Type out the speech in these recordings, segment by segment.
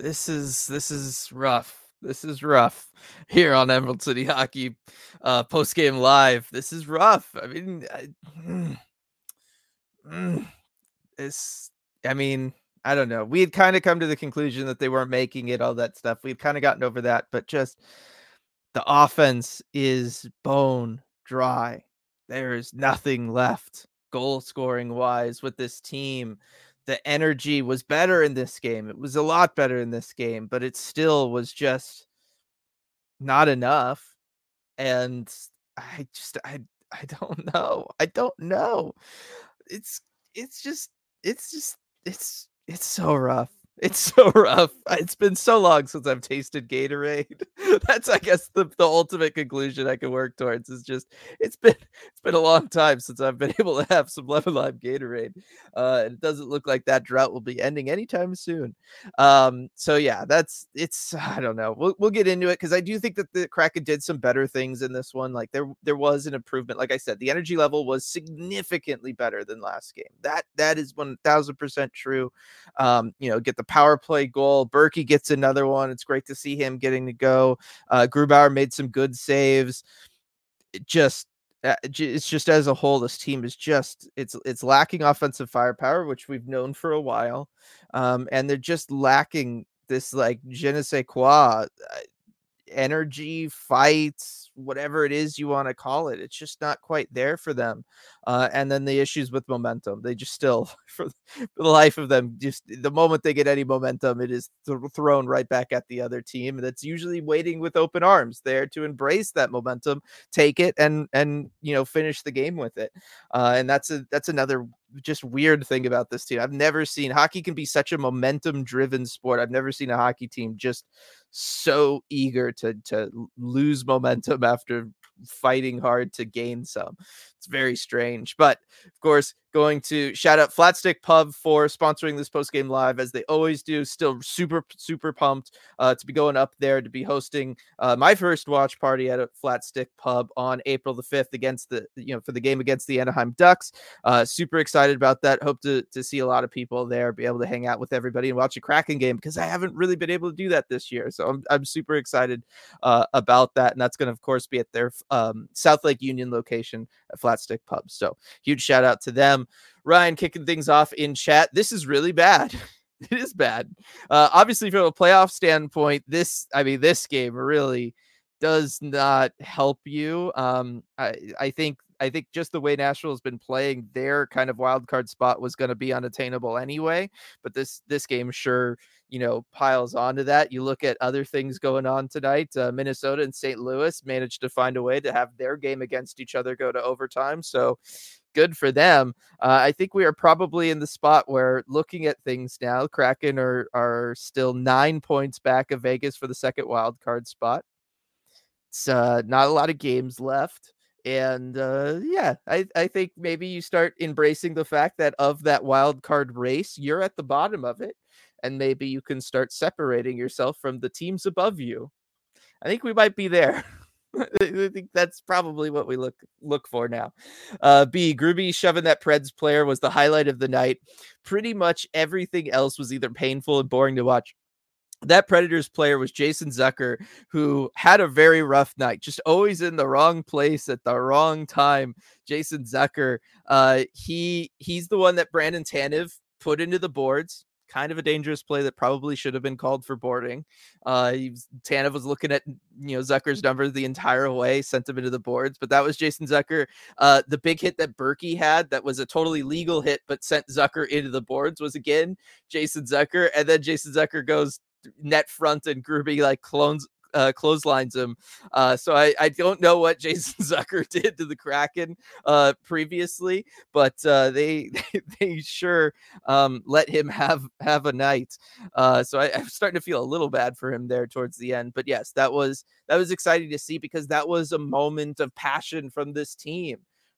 This is rough. This is rough here on Emerald City Hockey post game live. This is rough. I mean, mm, it's. I mean, I don't know. We had kind of come to the conclusion that they weren't making it, all that stuff. We've kind of gotten over that, but just the offense is bone dry. There is nothing left goal scoring wise with this team. The energy was better in this game. It was a lot better in this game, but it still was just not enough. And I just I don't know. I don't know. It's it's just it's just it's so rough. It's so rough. It's been so long since I've tasted Gatorade. That's I guess the ultimate conclusion I can work towards is just it's been a long time since I've been able to have some lemon lime Gatorade. And it doesn't look like that drought will be ending anytime soon. So yeah, that's it's I don't know. We'll get into it because I do think that the Kraken did some better things in this one. Like there was an improvement. Like I said, the energy level was significantly better than last game. That is 1000% true. Get the power play goal. Berkey gets another one. It's great to see him getting to go. Grubauer made some good saves. It's just as a whole, this team is just it's lacking offensive firepower, which we've known for a while, and they're just lacking this like je ne sais quoi energy, fights, whatever it is you want to call it. It's just not quite there for them. And then the issues with momentum. They just still, for the life of them, just the moment they get any momentum, it is thrown right back at the other team. That's usually waiting with open arms there to embrace that momentum, take it, and finish the game with it. And that's another just weird thing about this team. I've never seen hockey can be such a momentum driven sport. I've never seen a hockey team just so eager to lose momentum after fighting hard to gain some. It's very strange. But of course, going to shout out Flatstick Pub for sponsoring this post game live as they always do. Still super, super pumped to be going up there to be hosting my first watch party at a Flatstick Pub on April the 5th against for the game against the Anaheim Ducks. Super excited about that. Hope to see a lot of people there, be able to hang out with everybody and watch a Kraken game because I haven't really been able to do that this year. So I'm super excited about that. And that's going to, of course, be at their South Lake Union location at Flatstick Pub. So huge shout out to them. Ryan kicking things off in chat. This is really bad. It is bad. Obviously, from a playoff standpoint, this game really does not help you. I think just the way Nashville has been playing, their kind of wild card spot was going to be unattainable anyway. But this game sure piles onto that. You look at other things going on tonight. Minnesota and St. Louis managed to find a way to have their game against each other go to overtime. So good for them. I think we are probably in the spot where, looking at things now, Kraken are still 9 points back of Vegas for the second wild card spot. It's not a lot of games left. And I think maybe you start embracing the fact that of that wild card race, you're at the bottom of it. And maybe you can start separating yourself from the teams above you. I think we might be there. I think that's probably what we look for now. Gruby shoving that Preds player was the highlight of the night. Pretty much everything else was either painful and boring to watch. That Predators player was Jason Zucker, who had a very rough night, just always in the wrong place at the wrong time. Jason Zucker, he's the one that Brandon Tanev put into the boards. Kind of a dangerous play that probably should have been called for boarding. Tanev was looking at Zucker's numbers the entire way, sent him into the boards, but that was Jason Zucker. The big hit that Berkey had that was a totally legal hit but sent Zucker into the boards was again Jason Zucker, and then Jason Zucker goes net front and Gruby clotheslines him. So I don't know what Jason Zucker did to the Kraken previously, but they sure let him have a night. So I'm starting to feel a little bad for him there towards the end. But yes, that was exciting to see because that was a moment of passion from this team.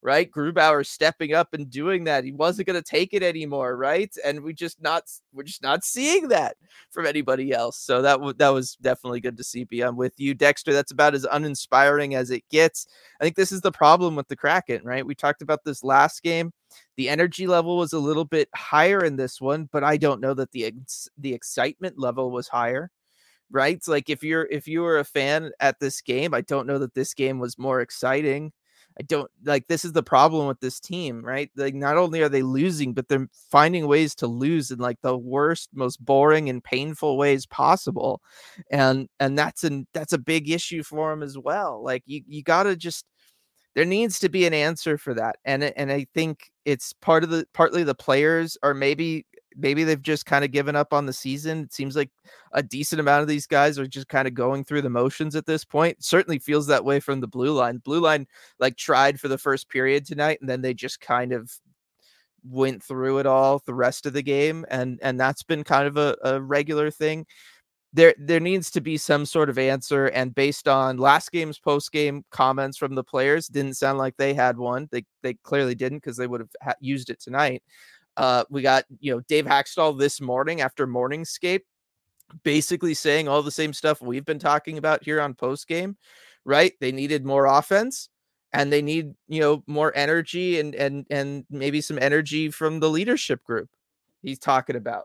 right? Grubauer stepping up and doing that. He wasn't going to take it anymore, right? And we're just not seeing that from anybody else. So that was definitely good to see. Be I'm with you, Dexter. That's about as uninspiring as it gets. I think this is the problem with the Kraken, right? We talked about this last game. The energy level was a little bit higher in this one, but I don't know that the excitement level was higher, right? It's like if you were a fan at this game, I don't know that this game was more exciting. I don't like this is the problem with this team, right? Like not only are they losing, but they're finding ways to lose in like the worst, most boring and painful ways possible. And that's a big issue for them as well. Like you got to just there needs to be an answer for that. And I think it's partly the players or maybe they've just kind of given up on the season. It seems like a decent amount of these guys are just kind of going through the motions at this point. It certainly feels that way from the blue line. Blue line like tried for the first period tonight and then they just kind of went through it all the rest of the game and that's been kind of a regular thing. There needs to be some sort of answer, and based on last game's post game comments from the players, didn't sound like they had one. They clearly didn't because they would have used it tonight. We got Dave Hackstall this morning after Morningscape, basically saying all the same stuff we've been talking about here on post game. Right? They needed more offense, and they need more energy and maybe some energy from the leadership group. He's talking about.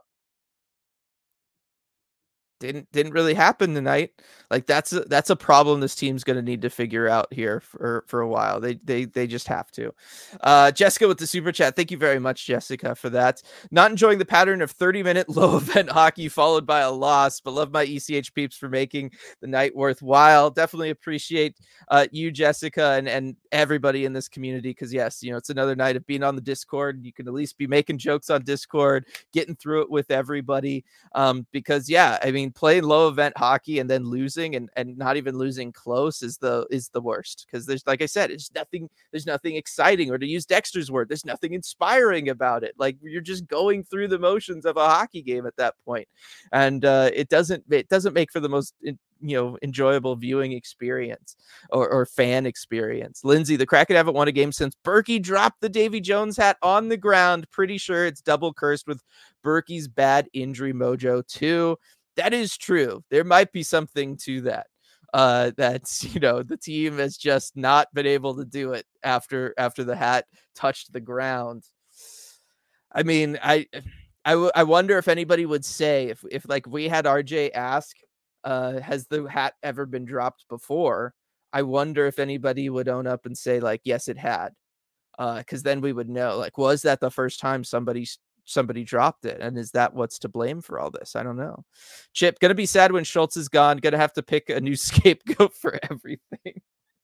Didn't really happen tonight. Like that's a problem this team's going to need to figure out here for a while. They just have to. Jessica with the super chat. Thank you very much, Jessica, for that. Not enjoying the pattern of 30-minute low event hockey followed by a loss, but love my ECH peeps for making the night worthwhile. Definitely appreciate you, Jessica, and everybody in this community because yes, it's another night of being on the Discord. You can at least be making jokes on Discord, getting through it with everybody. Because yeah, I mean, playing low event hockey and then losing and not even losing close is the worst because there's, like I said, there's nothing exciting, or to use Dexter's word, there's nothing inspiring about it. Like you're just going through the motions of a hockey game at that point. And it doesn't make for the most enjoyable viewing experience or fan experience. Lindsay, the Kraken haven't won a game since Berkey dropped the Davy Jones hat on the ground. Pretty sure it's double cursed with Berkey's bad injury mojo too. That is true. There might be something to that. That's the team has just not been able to do it after the hat touched the ground. I mean, I wonder if anybody would say if like we had RJ ask, has the hat ever been dropped before? I wonder if anybody would own up and say like, yes, it had. Because then we would know, like, was that the first time somebody dropped it, and is that what's to blame for all this? I don't know. Chip, gonna be sad when Schultz is gone. Gonna have to pick a new scapegoat for everything.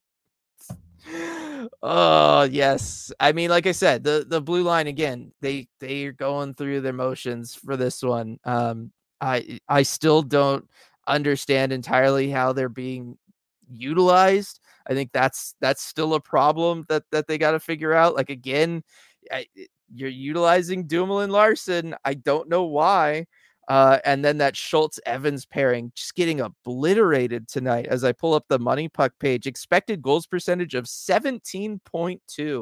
Oh yes, I mean, like I said, the blue line again. They're going through their motions for this one. I still don't understand entirely how they're being utilized. I think that's still a problem that they got to figure out. Like again, you're utilizing Dumoulin Larson. I don't know why. And then that Schultz Evans pairing just getting obliterated tonight as I pull up the Money Puck page. Expected goals percentage of 17.2.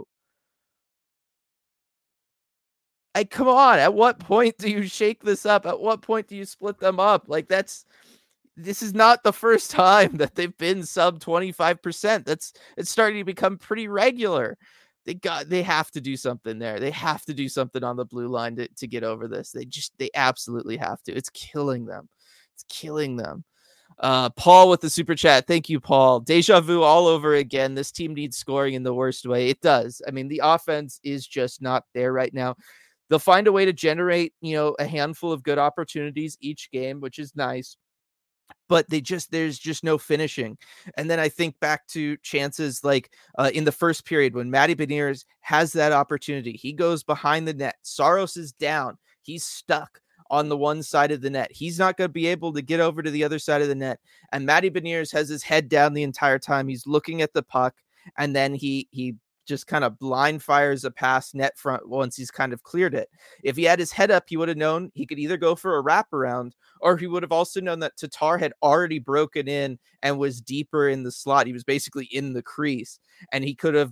Come on. At what point do you shake this up? At what point do you split them up? Like this is not the first time that they've been sub 25%. It's starting to become pretty regular. They have to do something there. They have to do something on the blue line to get over this. They absolutely have to. It's killing them. It's killing them. Paul with the super chat. Thank you, Paul. Deja vu all over again. This team needs scoring in the worst way. It does. I mean, the offense is just not there right now. They'll find a way to generate, a handful of good opportunities each game, which is nice. But there's just no finishing. And then I think back to chances like in the first period when Matty Beniers has that opportunity. He goes behind the net. Saros is down. He's stuck on the one side of the net. He's not going to be able to get over to the other side of the net. And Matty Beniers has his head down the entire time. He's looking at the puck, and then he just kind of blind fires a pass net front once he's kind of cleared it. If he had his head up, he would have known he could either go for a wraparound, or he would have also known that Tatar had already broken in and was deeper in the slot. He was basically in the crease, and he could have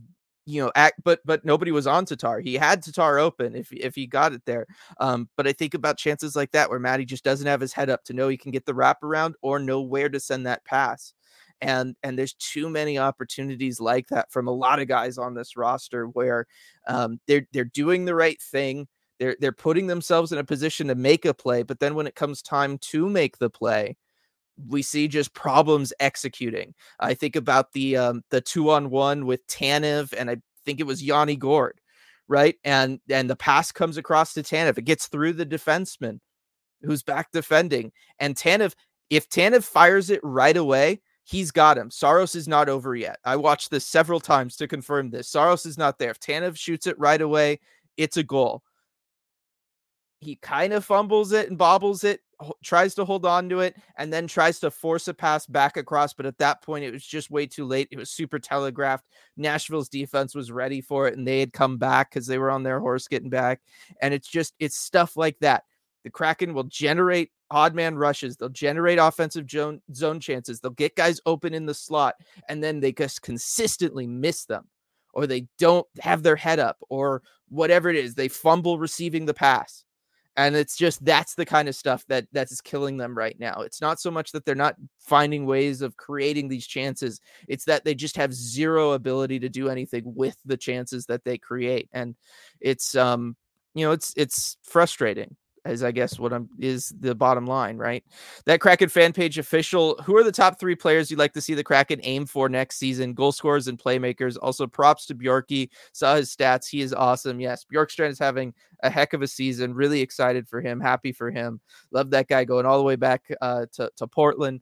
but nobody was on Tatar. He had Tatar open if he got it there. But I think about chances like that where Matty just doesn't have his head up to know he can get the wraparound or know where to send that pass. And there's too many opportunities like that from a lot of guys on this roster where they're doing the right thing. They're putting themselves in a position to make a play, but then when it comes time to make the play, we see just problems executing. I think about the 2-on-1 with Tanev, and I think it was Yanni Gourde, right? And the pass comes across to Tanev. It gets through the defenseman who's back defending. And Tanev, if Tanev fires it right away, he's got him. Saros is not over yet. I watched this several times to confirm this. Saros is not there. If Tanev shoots it right away, it's a goal. He kind of fumbles it and bobbles it, tries to hold on to it, and then tries to force a pass back across. But at that point, it was just way too late. It was super telegraphed. Nashville's defense was ready for it, and they had come back because they were on their horse getting back. And it's stuff like that. The Kraken will generate odd man rushes. They'll generate offensive zone chances. They'll get guys open in the slot, and then they just consistently miss them, or they don't have their head up, or whatever it is. They fumble receiving the pass. And it's just, that's the kind of stuff that's killing them right now. It's not so much that they're not finding ways of creating these chances. It's that they just have zero ability to do anything with the chances that they create. And it's, it's frustrating, as I guess is the bottom line, right? That Kraken fan page official, who are the top 3 players you'd like to see the Kraken aim for next season? Goal scorers and playmakers. Also props to Bjorky. Saw his stats. He is awesome. Yes, Bjorkstrand is having a heck of a season. Really excited for him. Happy for him. Love that guy going all the way back to Portland.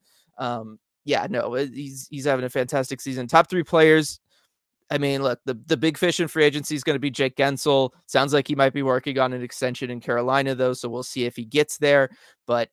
He's having a fantastic season. Top 3 players. I mean, look, the big fish in free agency is going to be Jake Gensel. Sounds like he might be working on an extension in Carolina, though, so we'll see if he gets there. But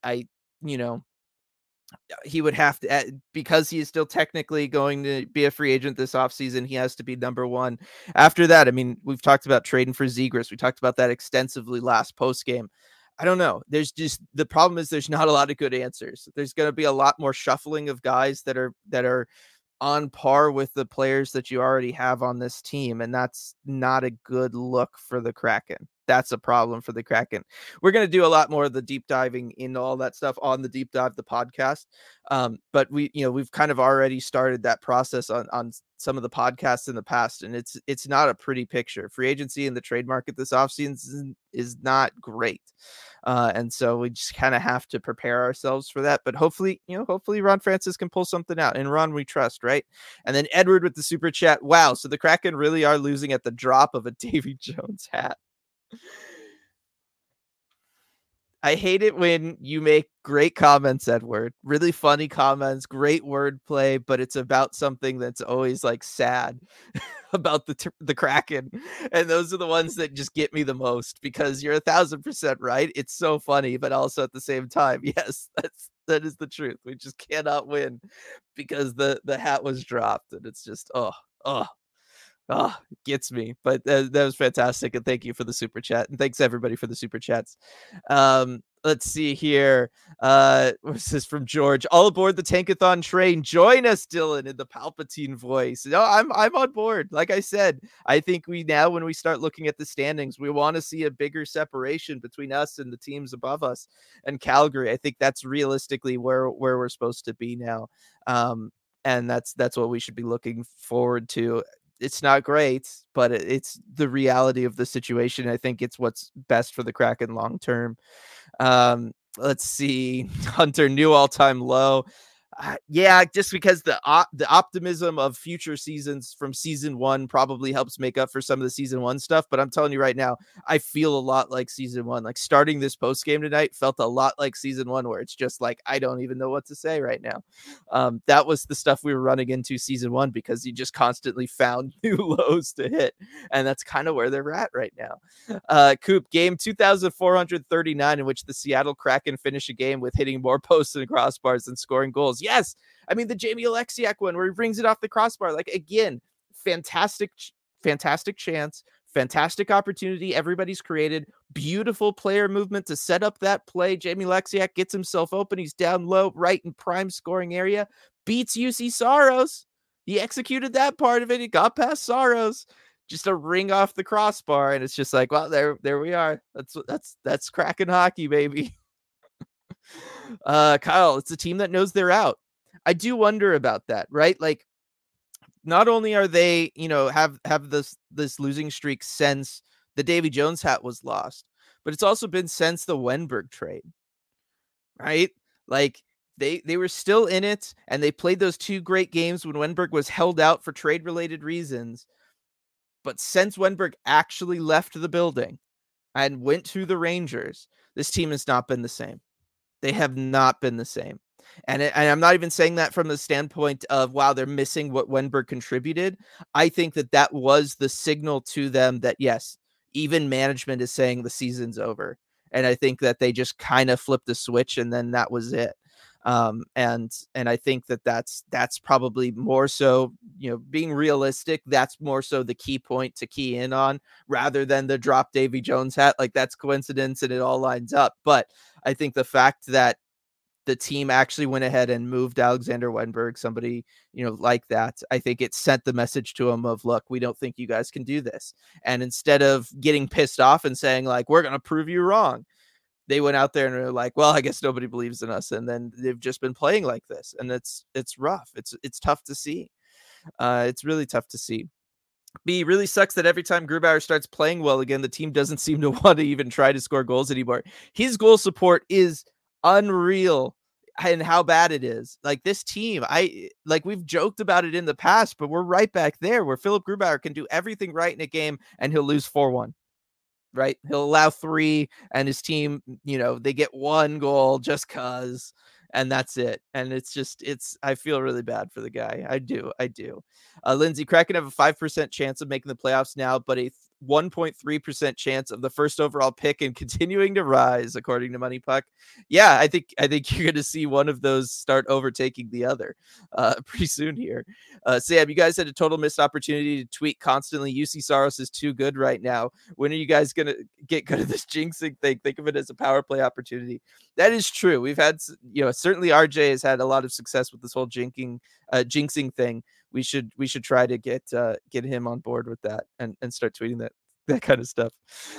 he would have to, because he is still technically going to be a free agent this offseason, he has to be number 1. After that, I mean, we've talked about trading for Zegras. We talked about that extensively last post game. I don't know. The problem is there's not a lot of good answers. There's going to be a lot more shuffling of guys that are on par with the players that you already have on this team. And that's not a good look for the Kraken. That's a problem for the Kraken. We're going to do a lot more of the deep diving into all that stuff on the Deep Dive, the podcast. But we've kind of already started that process on some of the podcasts in the past, and it's not a pretty picture. Free agency and the trade market this offseason is not great. And so we just kind of have to prepare ourselves for that. But hopefully Ron Francis can pull something out, and Ron we trust, right? And then Edward with the super chat. Wow. So the Kraken really are losing at the drop of a Davy Jones hat. I hate it when you make great comments, Edward, really funny comments, great wordplay, but it's about something that's always like sad about the Kraken. And those are the ones that just get me the most, because you're 1,000% right. It's so funny, but also at the same time, yes, that is the truth. We just cannot win because the hat was dropped, and it's just, it gets me. But that was fantastic. And thank you for the super chat. And thanks everybody for the super chats. Let's see here. What's this from George? All aboard the Tankathon train. Join us, Dylan, in the Palpatine voice. No, I'm on board. Like I said, I think when we start looking at the standings, we want to see a bigger separation between us and the teams above us. And Calgary, I think that's realistically where we're supposed to be now. And that's what we should be looking forward to. It's not great, but it's the reality of the situation. I think it's what's best for the Kraken long term. Let's see. Hunter, new all-time low. Just because the optimism of future seasons from season 1 probably helps make up for some of the season 1 stuff. But I'm telling you right now, I feel a lot like season 1. Like starting this post game tonight felt a lot like season 1, where it's just like, I don't even know what to say right now. That was the stuff we were running into season 1, because you just constantly found new lows to hit. And that's kind of where they're at right now. Coop, game 2,439, in which the Seattle Kraken finish a game with hitting more posts and crossbars than scoring goals. Yes. I mean, the Jamie Oleksiak one where he brings it off the crossbar, like, again, fantastic chance, fantastic opportunity. Everybody's created beautiful player movement to set up that play. Jamie Oleksiak gets himself open. He's down low, right in prime scoring area, beats UC Saros. He executed that part of it. He got past Saros. just a ring off the crossbar, and it's just like, well, there we are. That's cracking hockey, baby. Kyle, it's a team that knows they're out. I do wonder about that, right? Like, not only are they, have this losing streak since the Davy Jones hat was lost, but it's also been since the Wenberg trade, right? Like, they were still in it, and they played those 2 great games when Wenberg was held out for trade related reasons. But since Wenberg actually left the building and went to the Rangers, this team has not been the same. They have not been the same. And I'm not even saying that from the standpoint of, wow, they're missing what Wenberg contributed. I think that was the signal to them that, yes, even management is saying the season's over. And I think that they just kind of flipped the switch, and then that was it. And I think that's probably more so, being realistic, that's more so the key point to key in on, rather than the drop Davy Jones hat. Like, that's coincidence and it all lines up. But I think the fact that the team actually went ahead and moved Alexander Wenberg, somebody, like that, I think it sent the message to him of, look, we don't think you guys can do this. And instead of getting pissed off and saying, like, we're going to prove you wrong, they went out there and were like, well, I guess nobody believes in us. And then they've just been playing like this. And it's rough. It's tough to see. It's really tough to see. B, really sucks that every time Grubauer starts playing well again, the team doesn't seem to want to even try to score goals anymore. His goal support is unreal, and how bad it is. Like, this team, we've joked about it in the past, but we're right back there where Philip Grubauer can do everything right in a game and he'll lose 4-1. Right? He'll allow 3, and his team, they get 1 goal just cause, and that's it. And I feel really bad for the guy. I do. Lindsay, Kraken have a 5% chance of making the playoffs now, but a 1.3% chance of the first overall pick and continuing to rise, according to Money Puck. Yeah, I think you're going to see one of those start overtaking the other pretty soon here. Sam, you guys had a total missed opportunity to tweet constantly, UC Saros is too good right now. When are you guys going to get good at this jinxing thing? Think of it as a power play opportunity. That is true. We've had, certainly RJ has had a lot of success with this whole jinxing thing. We should try to get him on board with that and start tweeting that kind of stuff.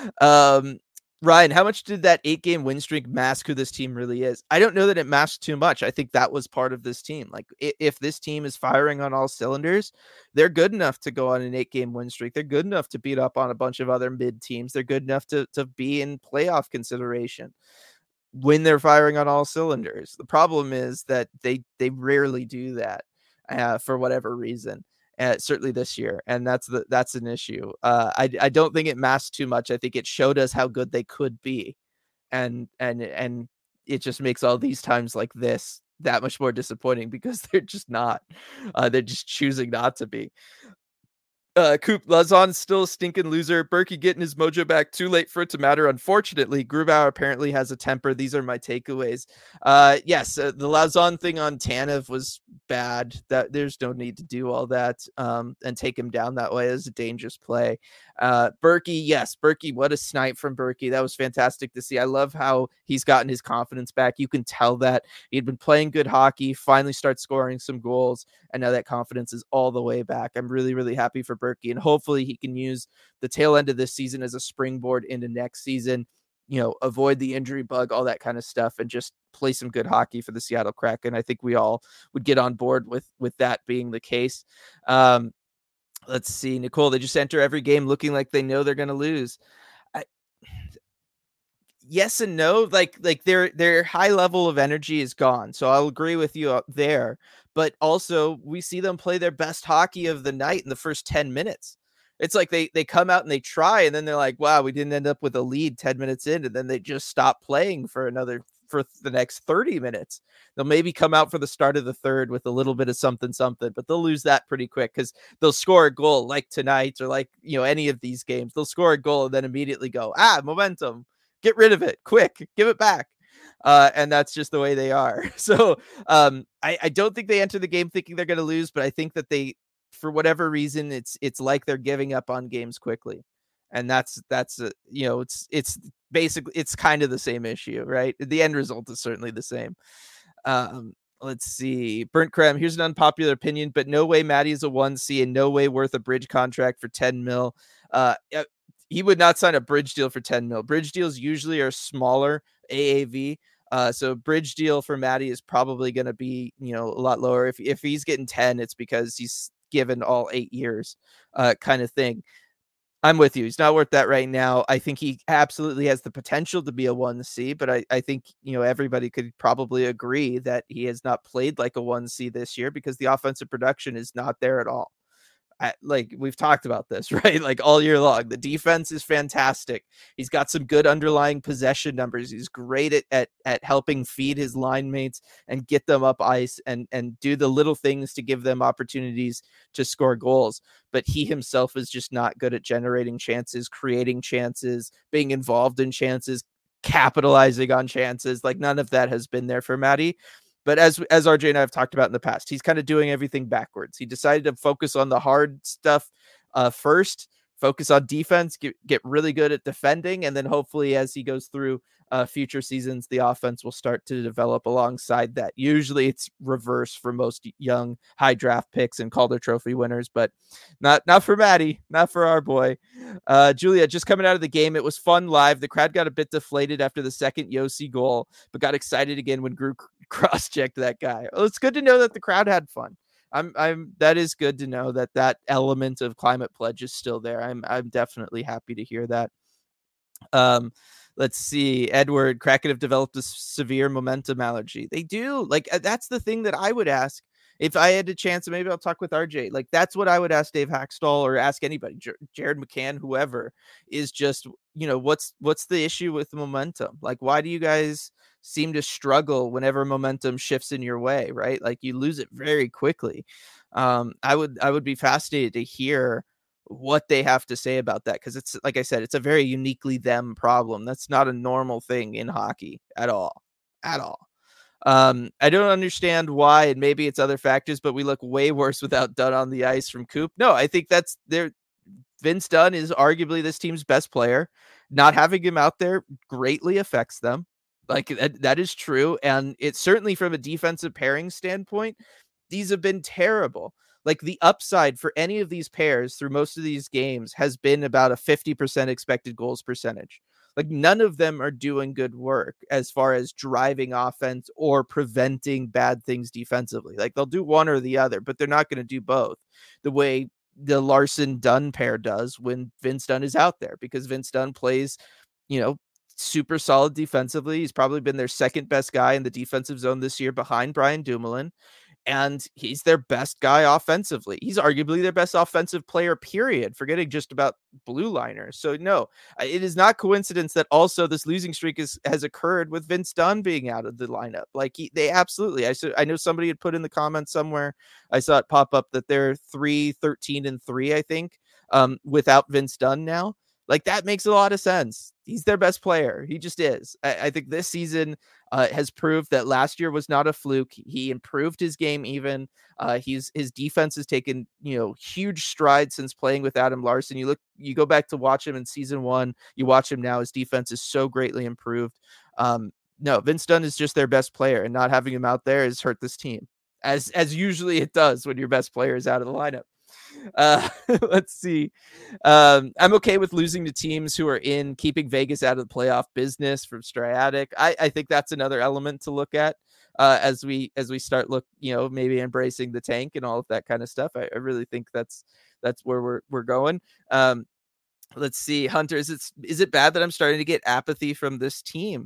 Ryan, how much did that 8-game win streak mask who this team really is? I don't know that it masked too much. I think that was part of this team. Like, if this team is firing on all cylinders, they're good enough to go on an 8-game win streak. They're good enough to beat up on a bunch of other mid teams. They're good enough to be in playoff consideration when they're firing on all cylinders. The problem is that they rarely do that for whatever reason. Certainly this year, and that's an issue. I don't think it masked too much. I think it showed us how good they could be, and it just makes all these times like this that much more disappointing because they're just not. They're just choosing not to be. Coop, Lazon's still a stinking loser. Berkey getting his mojo back too late for it to matter. Unfortunately, Grubauer apparently has a temper. These are my takeaways. Yes, the Lazon thing on Tanev was bad. That there's no need to do all that and take him down that way. As a dangerous play. Berkey, yes, Berkey, what a snipe from Berkey. That was fantastic to see. I love how he's gotten his confidence back. You can tell that he'd been playing good hockey, finally starts scoring some goals, and now that confidence is all the way back. I'm really, really happy for Berkey, and hopefully he can use the tail end of this season as a springboard into next season, avoid the injury bug, all that kind of stuff, and just play some good hockey for the Seattle Kraken. I think we all would get on board with that being the case. Let's see, Nicole, they just enter every game looking like they know they're going to lose. Yes and no. Like their high level of energy is gone. So I'll agree with you there. But also, we see them play their best hockey of the night in the first 10 minutes. It's like they come out and they try, and then they're like, wow, we didn't end up with a lead 10 minutes in, and then they just stop playing for the next 30 minutes. They'll maybe come out for the start of the third with a little bit of something, but they'll lose that pretty quick because they'll score a goal like tonight or like, any of these games. They'll score a goal and then immediately go, momentum. Get rid of it quick, give it back. And that's just the way they are. So I don't think they enter the game thinking they're going to lose, but I think that they, for whatever reason, it's like they're giving up on games quickly. And that's it's basically, it's kind of the same issue, right? The end result is certainly the same. Let's see. Burnt Creme. Here's an unpopular opinion, but no way Matty is a 1C and no way worth a bridge contract for 10 mil. He would not sign a bridge deal for 10 mil. Bridge deals usually are smaller AAV. So bridge deal for Matty is probably going to be, a lot lower. If he's getting 10, it's because he's given all 8 years, kind of thing. I'm with you. He's not worth that right now. I think he absolutely has the potential to be a 1C, but I think, everybody could probably agree that he has not played like a 1C this year because the offensive production is not there at all. Like we've talked about this, right? Like all year long, the defense is fantastic. He's got some good underlying possession numbers. He's great at helping feed his line mates and get them up ice and do the little things to give them opportunities to score goals. But he himself is just not good at generating chances, creating chances, being involved in chances, capitalizing on chances. Like none of that has been there for Matty. But as RJ and I have talked about in the past, he's kind of doing everything backwards. He decided to focus on the hard stuff first, focus on defense, get really good at defending, and then hopefully as he goes through future seasons, the offense will start to develop alongside that. Usually it's reverse for most young high draft picks and Calder Trophy winners, but not for Matty, not for our boy. Julia, just coming out of the game, it was fun live. The crowd got a bit deflated after the second Yossi goal, but got excited again when Gru cross-checked that guy. Well, it's good to know that the crowd had fun. That is good to know that element of climate pledge is still there. I'm definitely happy to hear that. Let's see. Edward, Kraken have developed a severe momentum allergy. They do. Like that's the thing that I would ask if I had a chance. And maybe I'll talk with RJ. Like that's what I would ask Dave Hackstall or ask anybody, Jared McCann, whoever, is just what's the issue with momentum? Like why do you guys seem to struggle whenever momentum shifts in your way? Right, like you lose it very quickly. I would be fascinated to hear what they have to say about that because it's like I said, it's a very uniquely them problem. That's not a normal thing in hockey at all, at all. I don't understand why, and maybe it's other factors, but we look way worse without Dunn on the ice from Coop. No, I think that's there. Vince Dunn is arguably this team's best player. Not having him out there greatly affects them. Like that is true, and it's certainly from a defensive pairing standpoint, these have been terrible. Like the upside for any of these pairs through most of these games has been about a 50% expected goals percentage. Like none of them are doing good work as far as driving offense or preventing bad things defensively. Like they'll do one or the other, but they're not going to do both the way the Larson Dunn pair does when Vince Dunn is out there, because Vince Dunn plays, super solid defensively. He's probably been their second best guy in the defensive zone this year behind Brian Dumoulin. And he's their best guy offensively. He's arguably their best offensive player, period, forgetting just about blue liners. So no, it is not coincidence that also this losing streak has occurred with Vince Dunn being out of the lineup. Like they absolutely, I know somebody had put in the comments somewhere, I saw it pop up that they're 3-13-3, I think, without Vince Dunn now. Like that makes a lot of sense. He's their best player. He just is. I think this season has proved that last year was not a fluke. He improved his game even. His defense has taken, huge strides since playing with Adam Larson. You go back to watch him in season 1, you watch him now, his defense is so greatly improved. No, Vince Dunn is just their best player, and not having him out there has hurt this team. As usually it does when your best player is out of the lineup. Let's see. I'm okay with losing to teams who are in keeping Vegas out of the playoff business from Striatic. I think that's another element to look at as we start maybe embracing the tank and all of that kind of stuff. I really think that's where we're going. Let's see, Hunter, is it bad that I'm starting to get apathy from this team?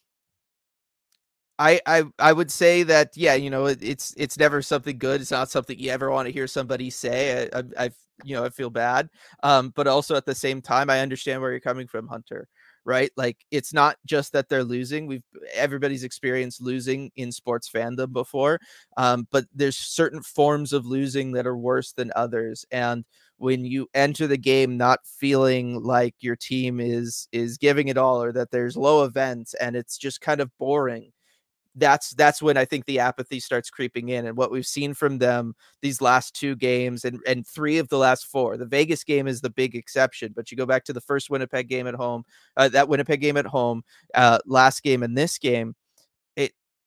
I would say that, yeah, it's never something good. It's not something you ever want to hear somebody say. I feel bad. But also at the same time, I understand where you're coming from, Hunter, right? Like it's not just that they're losing. Everybody's experienced losing in sports fandom before. But there's certain forms of losing that are worse than others. And when you enter the game not feeling like your team is giving it all, or that there's low events and it's just kind of boring, that's when I think the apathy starts creeping in. And what we've seen from them these last 2 games and 3 of the last 4, the Vegas game is the big exception, but you go back to the first Winnipeg game at home, last game and this game,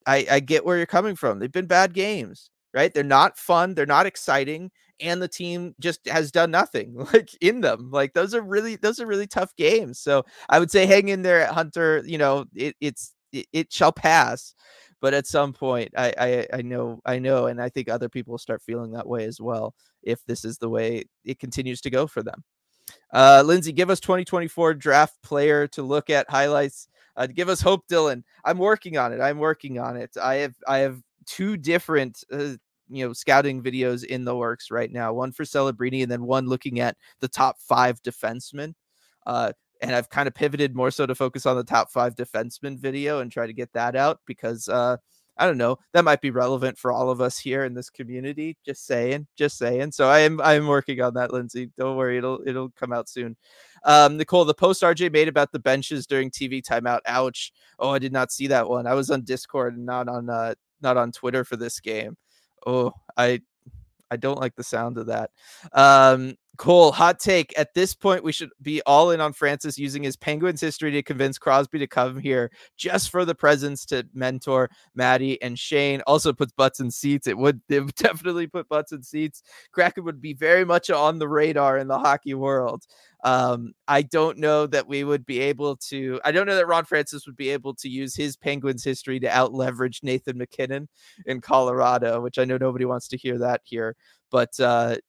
I get where you're coming from. They've been bad games, right? They're not fun. They're not exciting. And the team just has done nothing like in them. Like those are really tough games. So I would say hang in there at Hunter. You know, it shall pass. But at some point, I know, and I think other people will start feeling that way as well if this is the way it continues to go for them. Lindsay, give us 2024 draft player to look at highlights. Give us hope, Dylan. I'm working on it. I have two different scouting videos in the works right now. One for Celebrini and then one looking at the top 5 defensemen. And I've kind of pivoted more so to focus on the top 5 defensemen video and try to get that out because I don't know, that might be relevant for all of us here in this community. Just saying. So I am working on that, Lindsay. Don't worry, it'll come out soon. Nicole, the post RJ made about the benches during TV timeout. Ouch. Oh, I did not see that one. I was on Discord and not on Twitter for this game. Oh, I don't like the sound of that. Cole, hot take. At this point, we should be all in on Francis using his Penguins history to convince Crosby to come here just for the presence to mentor Maddie and Shane. Also puts butts in seats. It would definitely put butts in seats. Kraken would be very much on the radar in the hockey world. I don't know that we would be able to. I don't know that Ron Francis would be able to use his Penguins history to out leverage Nathan MacKinnon in Colorado, which I know nobody wants to hear that here. But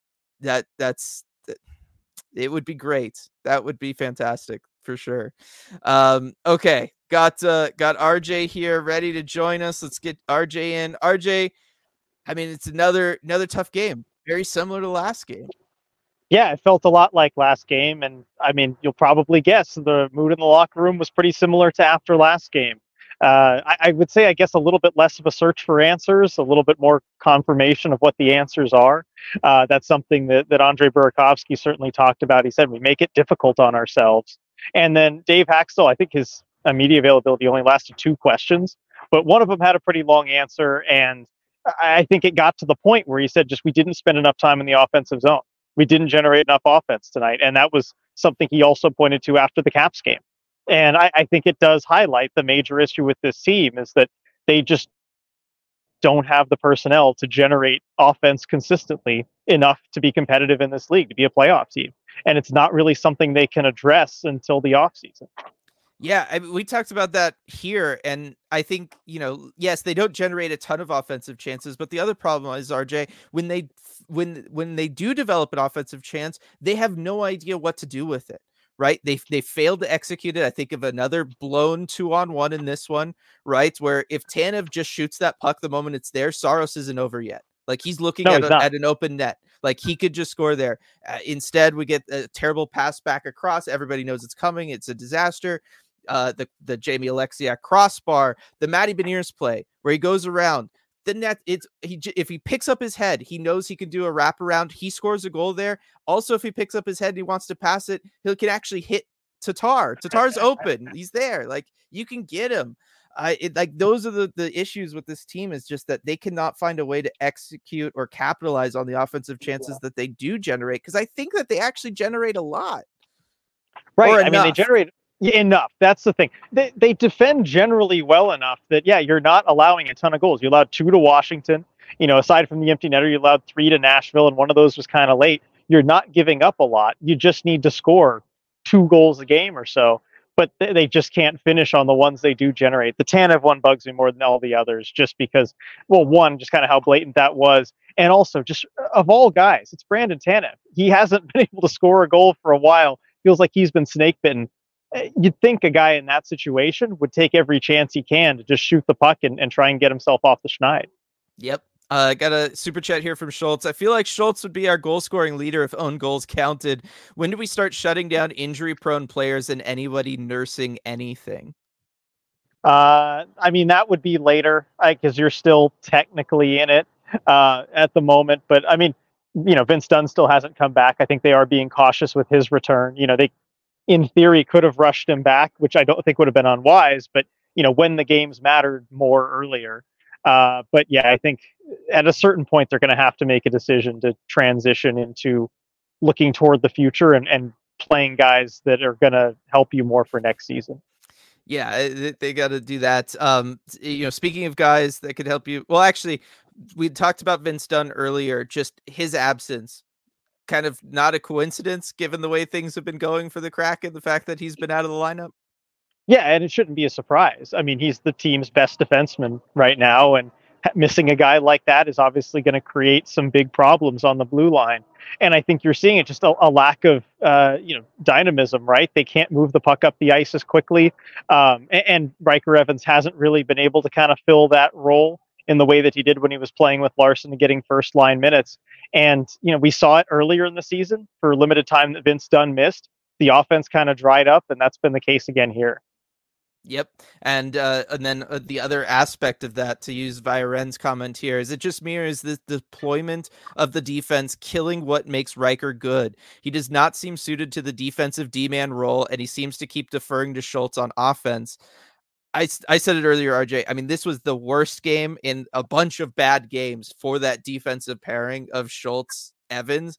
it would be great. That would be fantastic for sure. Okay, got RJ here ready to join us. Let's get RJ in. RJ, I mean, it's another tough game, very similar to last game. Yeah, it felt a lot like last game, and I mean, you'll probably guess the mood in the locker room was pretty similar to after last game. I would say, I guess, a little bit less of a search for answers, a little bit more confirmation of what the answers are. That's something that Andre Burakovsky certainly talked about. He said, we make it difficult on ourselves. And then Dave Haxtell, I think his media availability only lasted 2 questions, but one of them had a pretty long answer. And I think it got to the point where he said, we didn't spend enough time in the offensive zone. We didn't generate enough offense tonight. And that was something he also pointed to after the Caps game. And I think it does highlight the major issue with this team is that they just don't have the personnel to generate offense consistently enough to be competitive in this league, to be a playoff team. And it's not really something they can address until the offseason. Yeah, I mean, we talked about that here, and I think, yes, they don't generate a ton of offensive chances, but the other problem is, RJ, when they do develop an offensive chance, they have no idea what to do with it. Right. They failed to execute it. I think of another blown 2-on-1 in this one, right? Where if Tanev just shoots that puck the moment it's there, Saros isn't over yet. Like he's looking at an open net. Like he could just score there. Instead, we get a terrible pass back across. Everybody knows it's coming. It's a disaster. The Jamie Alexiak crossbar, the Matty Beniers play where he goes around. The net, if he picks up his head, he knows he can do a wraparound. He scores a goal there. Also, if he picks up his head and he wants to pass it, he can actually hit Tatar. Tatar's open. He's there. Like you can get him. Those are the issues with this team is just that they cannot find a way to execute or capitalize on the offensive chances that they do generate. Because I think that they actually generate a lot. Right. I mean, they generate enough. That's the thing. They defend generally well enough that, you're not allowing a ton of goals. You allowed 2 to Washington. Aside from the empty netter, you allowed 3 to Nashville, and one of those was kind of late. You're not giving up a lot. You just need to score 2 goals a game or so. But they just can't finish on the ones they do generate. The Tanev one bugs me more than all the others just because, well, one, just kind of how blatant that was. And also, just of all guys, it's Brandon Tanev. He hasn't been able to score a goal for a while. Feels like he's been snake bitten. You'd think a guy in that situation would take every chance he can to just shoot the puck and try and get himself off the schneid. Yep. Got a super chat here from Schultz. I feel like Schultz would be our goal scoring leader if own goals counted. When do we start shutting down injury prone players and anybody nursing anything? I mean, that would be later because you're still technically in it at the moment. But I mean, Vince Dunn still hasn't come back. I think they are being cautious with his return. They, in theory, could have rushed him back, which I don't think would have been unwise. But, when the games mattered more earlier. But yeah, I think at a certain point, they're going to have to make a decision to transition into looking toward the future and playing guys that are going to help you more for next season. Yeah, they got to do that. Speaking of guys that could help you, well, actually, we talked about Vince Dunn earlier. Just his absence, kind of not a coincidence, given the way things have been going for the Kraken. The fact that he's been out of the lineup. Yeah, and it shouldn't be a surprise. I mean, he's the team's best defenseman right now, and missing a guy like that is obviously going to create some big problems on the blue line. And I think you're seeing it just a lack of dynamism, right? They can't move the puck up the ice as quickly, and Riker Evans hasn't really been able to kind of fill that role in the way that he did when he was playing with Larson and getting first line minutes. And we saw it earlier in the season for limited time that Vince Dunn missed. The offense kind of dried up, and that's been the case again here. Yep. And then the other aspect of that, to use Viren's comment here, is it just mirrors the deployment of the defense killing what makes Riker good. He does not seem suited to the defensive D-man role, and he seems to keep deferring to Schultz on offense. I said it earlier, RJ. I mean, this was the worst game in a bunch of bad games for that defensive pairing of Schultz Evans.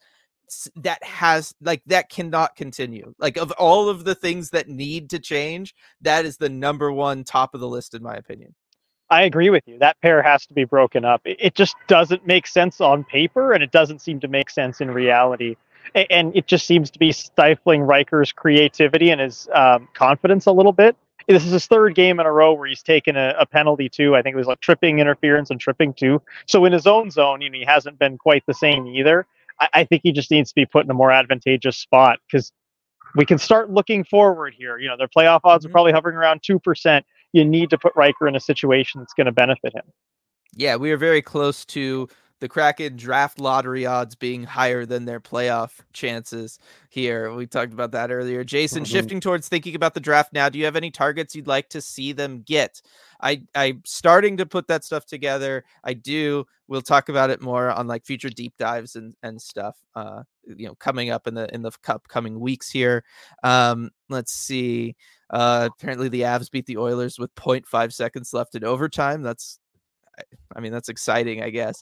That cannot continue. Like, of all of the things that need to change, that is the number one top of the list, in my opinion. I agree with you. That pair has to be broken up. It just doesn't make sense on paper, and it doesn't seem to make sense in reality. And it just seems to be stifling Riker's creativity and his confidence a little bit. This is his third game in a row where he's taken a penalty too. I think it was like tripping, interference, and tripping too. So in his own zone, he hasn't been quite the same either. I think he just needs to be put in a more advantageous spot, because we can start looking forward here. Their playoff odds are probably hovering around 2%. You need to put Riker in a situation that's going to benefit him. Yeah, we are very close to the Kraken draft lottery odds being higher than their playoff chances here. We talked about that earlier. Jason, shifting towards thinking about the draft now, do you have any targets you'd like to see them get? I'm starting to put that stuff together. I do. We'll talk about it more on like future deep dives and stuff, coming up in the upcoming weeks here. Let's see. Apparently the Avs beat the Oilers with 0.5 seconds left in overtime. That's exciting, I guess.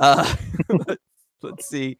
Let's see.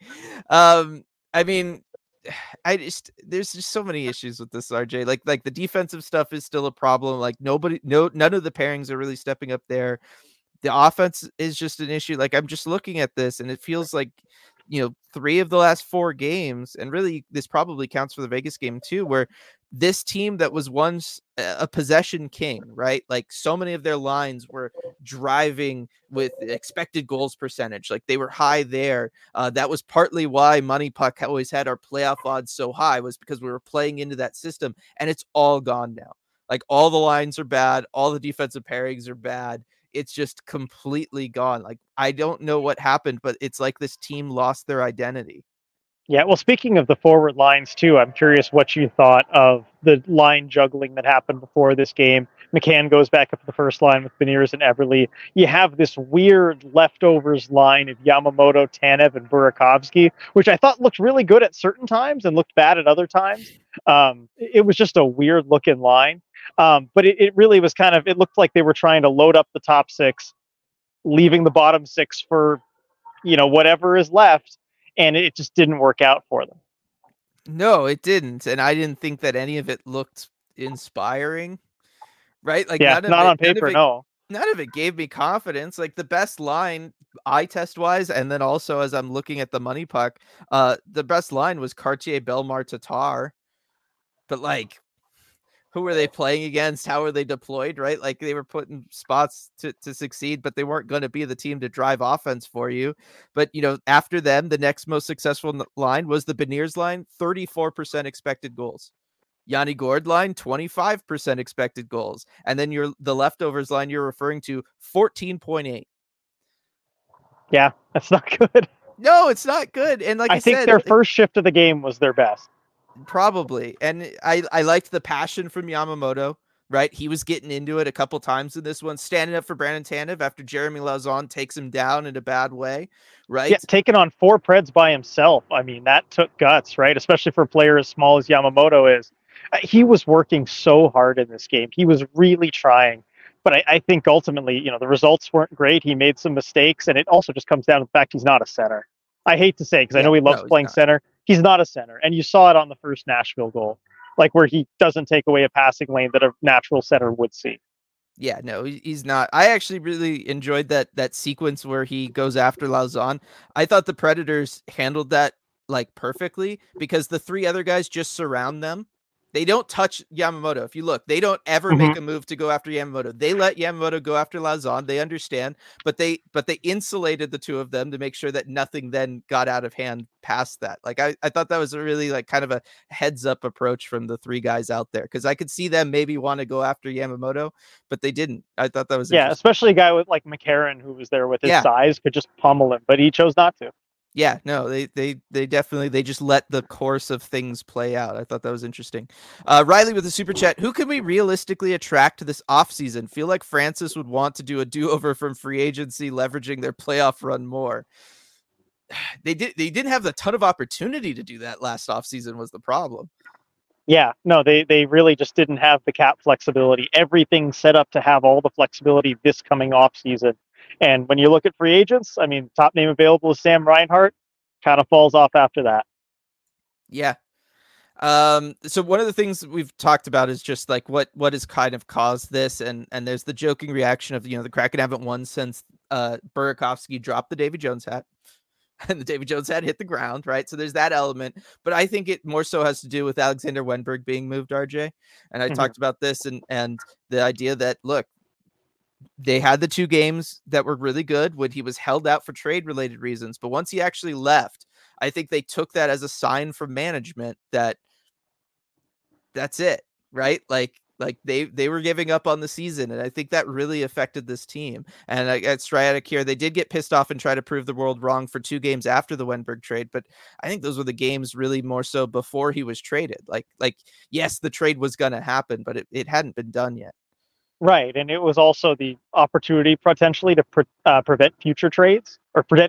There's just so many issues with this, RJ. Like the defensive stuff is still a problem. Like none of the pairings are really stepping up there. The offense is just an issue. Like, I'm just looking at this and it feels like, 3 of the last 4 games, and really this probably counts for the Vegas game too, where this team that was once a possession king, right? Like, so many of their lines were driving with expected goals percentage. Like, they were high there. That was partly why Money Puck always had our playoff odds so high, was because we were playing into that system, and it's all gone now. Like, all the lines are bad. All the defensive pairings are bad. It's just completely gone. Like, I don't know what happened, but it's like this team lost their identity. Yeah, well, speaking of the forward lines too, I'm curious what you thought of the line juggling that happened before this game. McCann goes back up to the first line with Beniers and Everly. You have this weird leftovers line of Yamamoto, Tanev, and Burakovsky, which I thought looked really good at certain times and looked bad at other times. It was just a weird looking line. But it really was it looked like they were trying to load up the top 6, leaving the bottom 6 for, whatever is left. And it just didn't work out for them. No, it didn't. And I didn't think that any of it looked inspiring, right? Like, not on paper, no. None of it gave me confidence. Like, the best line eye test wise, and then also as I'm looking at the Money Puck, the best line was Cartier, Bellemare, Tatar. But like, who were they playing against? How were they deployed, right? Like, they were put in spots to succeed, but they weren't going to be the team to drive offense for you. But, after them, the next most successful line was the Beniers line, 34% expected goals. Yanni Gourde line, 25% expected goals. And then the leftovers line you're referring to, 14.8. Yeah, that's not good. No, it's not good. And like I think said, their first shift of the game was their best. Probably. And I liked the passion from Yamamoto, right? He was getting into it a couple times in this one, standing up for Brandon Tanev after Jeremy Lauzon takes him down in a bad way, right? Yeah, taking on 4 Preds by himself. I mean, that took guts, right? Especially for a player as small as Yamamoto is. He was working so hard in this game. He was really trying. But I think ultimately, the results weren't great. He made some mistakes, and it also just comes down to the fact he's not a center. I hate to say, because I know he loves playing center. He's not a center, and you saw it on the first Nashville goal. like where he doesn't take away a passing lane that a natural center would see. Yeah, no, he's not. I actually really enjoyed that sequence where he goes after Lauzon. I thought the Predators handled that like perfectly because the three other guys just surround them. They don't touch Yamamoto. If you look, they don't ever make a move to go after Yamamoto. They let Yamamoto go after Lauzon. They understand, but they insulated the two of them to make sure that nothing then got out of hand past that. Like I thought that was a really like kind of a heads up approach from the three guys out there because I could see them maybe want to go after Yamamoto, but they didn't. I thought that was especially a guy with like McCarron who was there with his size could just pummel him, but he chose not to. Yeah, no, they definitely they just let the course of things play out. I thought that was interesting. Riley with a super chat. Who can we realistically attract to this offseason? Feel like Francis would want to do a do-over from free agency, leveraging their playoff run more. They didn't have a ton of opportunity to do that last offseason was the problem. Yeah, no, they really just didn't have the cap flexibility. Everything set up to have all the flexibility this coming offseason. And when you look at free agents, I mean, top name available is Sam Reinhart, kind of falls off after that. Yeah. So one of the things we've talked about is just like what has kind of caused this. And there's the joking reaction of, the Kraken haven't won since Burakovsky dropped the Davy Jones hat. And the Davy Jones hat hit the ground, right? So there's that element. But I think it more so has to do with Alexander Wenberg being moved, RJ. And I talked about this and the idea that, look, they had the 2 games that were really good when he was held out for trade related reasons. But once he actually left, I think they took that as a sign from management that that's it, right? Like they were giving up on the season. And I think that really affected this team. And at Striatic here, they did get pissed off and try to prove the world wrong for 2 games after the Wenberg trade. But I think those were the games really more so before he was traded. Like, yes, the trade was going to happen, but it hadn't been done yet. Right, and it was also the opportunity potentially to prevent future trades or prevent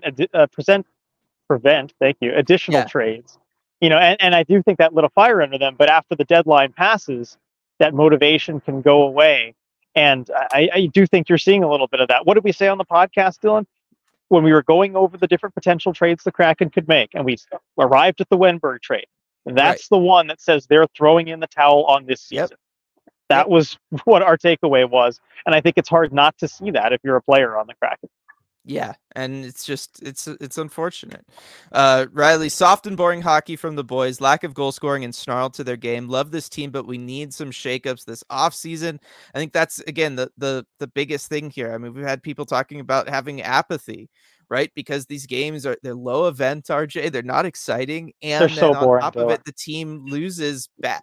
additional trades. And I do think that lit a fire under them. But after the deadline passes, that motivation can go away, and I do think you're seeing a little bit of that. What did we say on the podcast, Dylan, when we were going over the different potential trades the Kraken could make, and we arrived at the Wenberg trade? That's the one that says they're throwing in the towel on this season. Yep. That was what our takeaway was. And I think it's hard not to see that if you're a player on the Kraken. Yeah, and it's unfortunate. Riley, soft and boring hockey from the boys, lack of goal scoring and snarl to their game. Love this team, but we need some shakeups this offseason. I think that's, again, the biggest thing here. I mean, we've had people talking about having apathy, right? Because these games they're low event, RJ. They're not exciting. And they're so boring. On top of it, the team loses bad.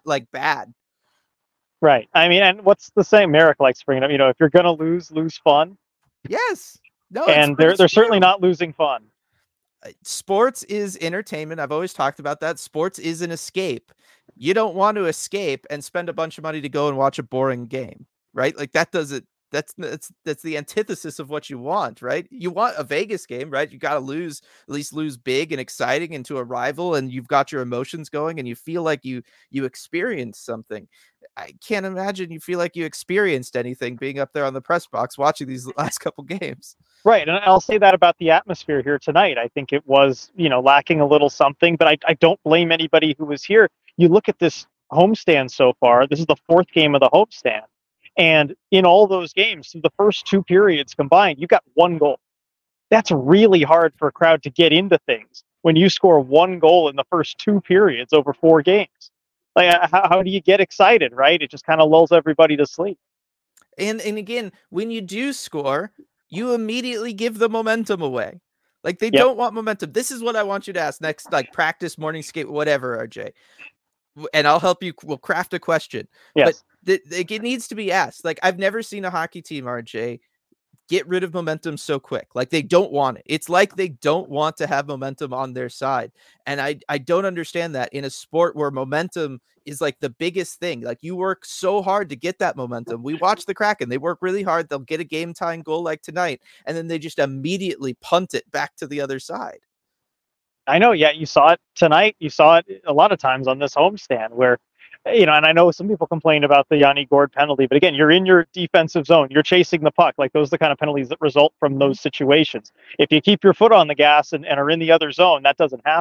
Right. I mean, and what's the saying? Merrick likes bringing up, if you're going to lose fun. Yes. No, and they're certainly not losing fun. Sports is entertainment. I've always talked about that. Sports is an escape. You don't want to escape and spend a bunch of money to go and watch a boring game, right? Like that doesn't, that's the antithesis of what you want, right? You want a Vegas game, right? You got to lose, at least lose big and exciting into a rival, and you've got your emotions going and you feel like you experienced something. I can't imagine you feel like you experienced anything being up there on the press box watching these last couple games. Right. And I'll say that about the atmosphere here tonight. I think it was, lacking a little something, but I don't blame anybody who was here. You look at this homestand so far. This is the 4th game of the homestand. And in all those games, so the first 2 periods combined, you got 1 goal. That's really hard for a crowd to get into things when you score 1 goal in the first 2 periods over 4 games. Like, how do you get excited, right? It just kind of lulls everybody to sleep. And again, when you do score, you immediately give the momentum away. Like they don't want momentum. This is what I want you to ask next, like practice, morning skate, whatever, RJ. And I'll help you. We'll craft a question. Yes. But it needs to be asked. Like I've never seen a hockey team, RJ, get rid of momentum so quick. Like they don't want it. It's like they don't want to have momentum on their side. And I don't understand that in a sport where momentum is like the biggest thing. Like you work so hard to get that momentum. We watch the Kraken. They work really hard. They'll get a game tying goal like tonight. And then they just immediately punt it back to the other side. I know. Yeah. You saw it tonight. You saw it a lot of times on this homestand where, and I know some people complain about the Yanni Gourde penalty, but again, you're in your defensive zone. You're chasing the puck. Like those are the kind of penalties that result from those situations. If you keep your foot on the gas and are in the other zone, that doesn't happen.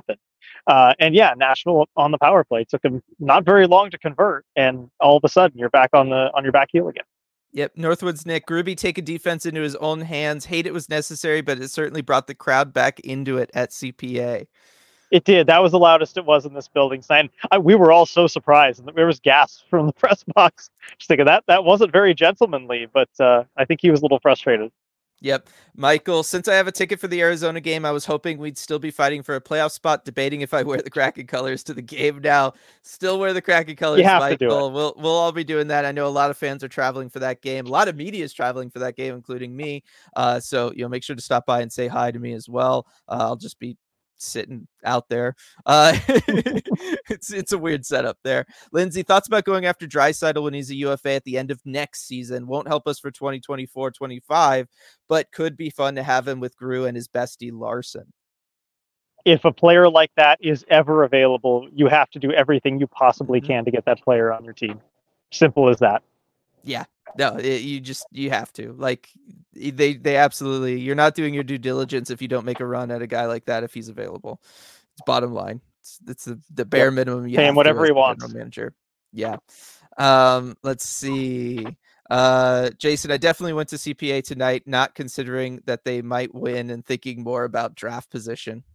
And yeah, Nashville on the power play took them not very long to convert, and all of a sudden you're back on your back heel again. Yep, Northwood's Nick Gruby taking defense into his own hands. Hate it was necessary, but it certainly brought the crowd back into it at CPA. It did. That was the loudest it was in this building. We were all so surprised, and there was gasps from the press box. Just thinking that wasn't very gentlemanly, but I think he was a little frustrated. Yep. Michael, since I have a ticket for the Arizona game, I was hoping we'd still be fighting for a playoff spot, debating if I wear the Kraken colors to the game now. Still wear the Kraken colors, you have Michael. To do it. We'll all be doing that. I know a lot of fans are traveling for that game. A lot of media is traveling for that game, including me. So, make sure to stop by and say hi to me as well. I'll just be sitting out there. It's a weird setup there. Lindsay, thoughts about going after Draisaitl when he's a UFA at the end of next season? Won't help us for 2024-25, but could be fun to have him with Gru and his bestie Larson. If a player like that is ever available, you have to do everything you possibly can to get that player on your team. Simple as that. Yeah. No, you have to. Like they absolutely, you're not doing your due diligence if you don't make a run at a guy like that if he's available. It's bottom line. It's the bare minimum you pay have him whatever he wants. General manager. Yeah. Let's see. Jason, I definitely went to CPA tonight, not considering that they might win and thinking more about draft position.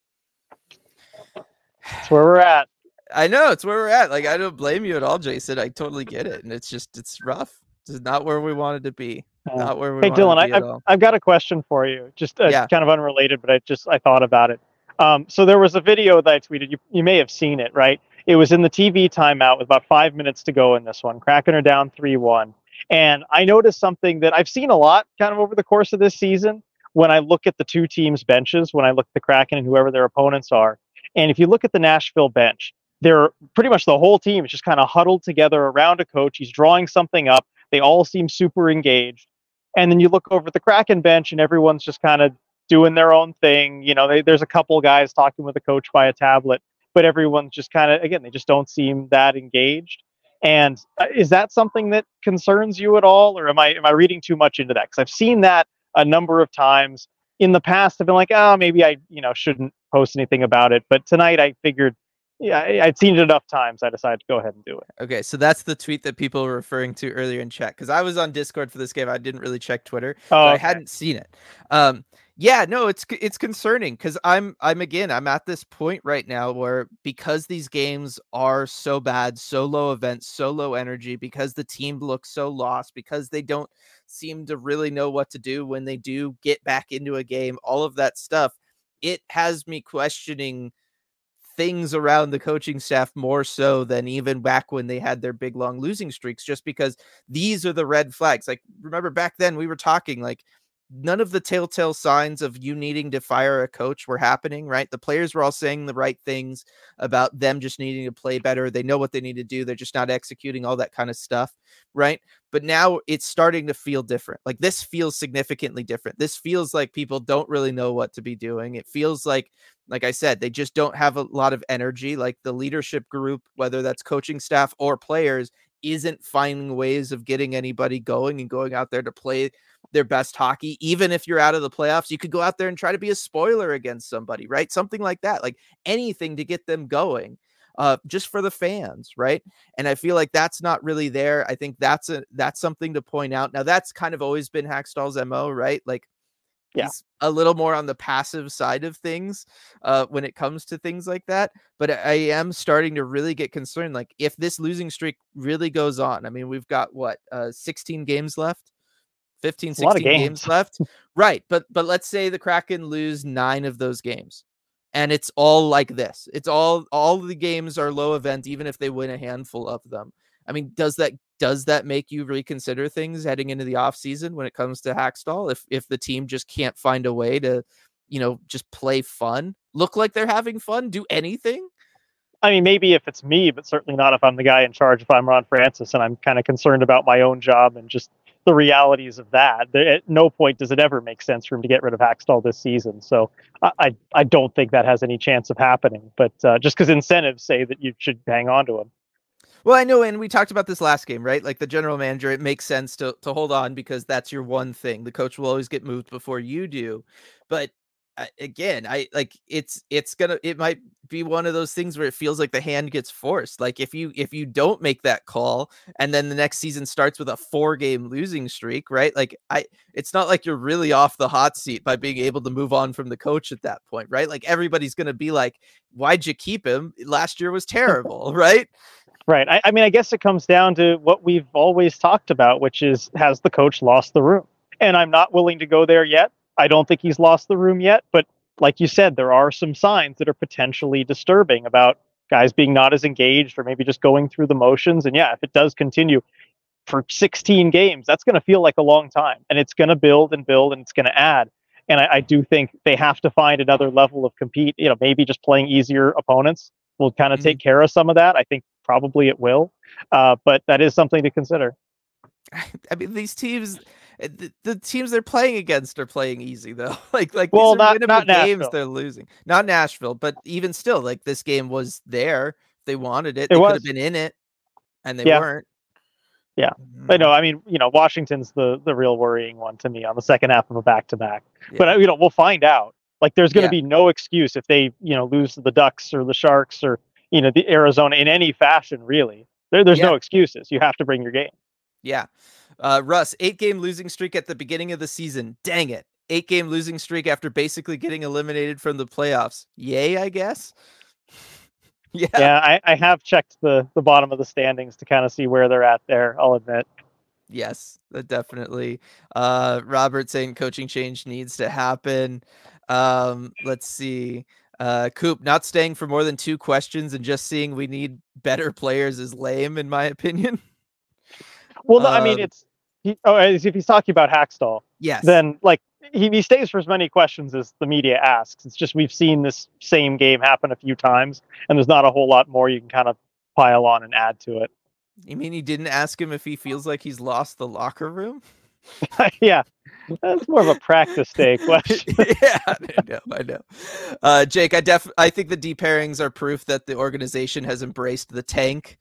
That's where we're at. I know it's where we're at. Like, I don't blame you at all, Jason. I totally get it. And it's rough. It's not where we wanted to be. Not where we Hey, Dylan, to be at all. I've got a question for you. Just kind of unrelated, but I thought about it. So there was a video that I tweeted. You may have seen it, right? It was in the TV timeout with about 5 minutes to go in this one. Kraken are down 3-1. And I noticed something that I've seen a lot kind of over the course of this season when I look at the two teams' benches, when I look at the Kraken and whoever their opponents are. And if you look at the Nashville bench, they're pretty much the whole team is just kind of huddled together around a coach. He's drawing something up. They all seem super engaged. And then you look over at the Kraken bench and everyone's just kind of doing their own thing. There's a couple guys talking with the coach by a tablet, but everyone's just kind of, again, they just don't seem that engaged. And is that something that concerns you at all? Or am I reading too much into that? Because I've seen that a number of times in the past. I've been like, maybe I, shouldn't post anything about it. But tonight I figured, I'd seen it enough times. I decided to go ahead and do it. Okay, so that's the tweet that people were referring to earlier in chat, because I was on Discord for this game. I didn't really check Twitter, so I hadn't seen it. Yeah, no, it's concerning because I'm at this point right now where, because these games are so bad, so low events, so low energy, because the team looks so lost, because they don't seem to really know what to do when they do get back into a game, all of that stuff, it has me questioning things around the coaching staff more so than even back when they had their big long losing streaks, just because these are the red flags. Like, remember back then we were talking, like, none of the telltale signs of you needing to fire a coach were happening, right? The players were all saying the right things about them just needing to play better. They know what they need to do. They're just not executing, all that kind of stuff, right? But now it's starting to feel different. Like, this feels significantly different. This feels like people don't really know what to be doing. It feels like I said, they just don't have a lot of energy. Like, the leadership group, whether that's coaching staff or players, isn't finding ways of getting anybody going and going out there to play their best hockey. Even if you're out of the playoffs, you could go out there and try to be a spoiler against somebody, right? Something like that, like anything to get them going, just for the fans, right? And I feel like that's not really there. I think that's something to point out. Now, that's kind of always been Hackstall's MO, right? Like, he's a little more on the passive side of things when it comes to things like that. But I am starting to really get concerned. Like, if this losing streak really goes on, I mean, we've got 16 games left, 15, 16 games left. Right. But let's say the Kraken lose 9 of those games and it's all like this. It's all the games are low event, even if they win a handful of them. I mean, does that make you reconsider things heading into the off season when it comes to Hackstall? If the team just can't find a way to, just play fun, look like they're having fun, do anything? I mean, maybe if it's me, but certainly not if I'm the guy in charge, if I'm Ron Francis and I'm kind of concerned about my own job and just the realities of that. At no point does it ever make sense for him to get rid of Hackstall this season. So I don't think that has any chance of happening. But just because incentives say that you should hang on to him. Well, I know, and we talked about this last game, right? Like, the general manager, it makes sense to hold on because that's your one thing. The coach will always get moved before you do. But again, I like it might be one of those things where it feels like the hand gets forced. Like if you don't make that call and then the next season starts with a 4-game losing streak, right? Like it's not like you're really off the hot seat by being able to move on from the coach at that point, right? Like everybody's going to be like, why'd you keep him? Last year was terrible, right? Right. I mean, I guess it comes down to what we've always talked about, which is, has the coach lost the room? And I'm not willing to go there yet. I don't think he's lost the room yet. But like you said, there are some signs that are potentially disturbing about guys being not as engaged or maybe just going through the motions. And yeah, if it does continue for 16 games, that's going to feel like a long time. And it's going to build and build and it's going to add. And I do think they have to find another level of compete. Maybe just playing easier opponents will kind of take care of some of that. I think probably it will. But that is something to consider. I mean, these teams, the teams they're playing against are playing easy though. like well, these are not games Nashville. they're losing. Not Nashville, but even still, like this game was there. If they wanted it, They could have been in it, and they weren't. Yeah. But no, I mean, Washington's the real worrying one to me on the second half of a back-to-back. Yeah. But we'll find out. Like there's going to be no excuse if they, lose to the Ducks or the Sharks or, the Arizona in any fashion, really. There's no excuses. You have to bring your game. Yeah. Russ, 8-game losing streak at the beginning of the season. Dang it. 8-game losing streak after basically getting eliminated from the playoffs. Yay, I guess. Yeah, I have checked the bottom of the standings to kind of see where they're at there, I'll admit. Yes, definitely. Robert saying coaching change needs to happen. Let's see. Coop, not staying for more than 2 questions and just seeing we need better players is lame, in my opinion. Well, no, I mean, if he's talking about Hackstall, yes, then like he stays for as many questions as the media asks. It's just we've seen this same game happen a few times, and there's not a whole lot more you can kind of pile on and add to it. You mean he didn't ask him if he feels like he's lost the locker room? Yeah, that's more of a practice day question. Yeah, I know. Jake, I think the D pairings are proof that the organization has embraced the tank.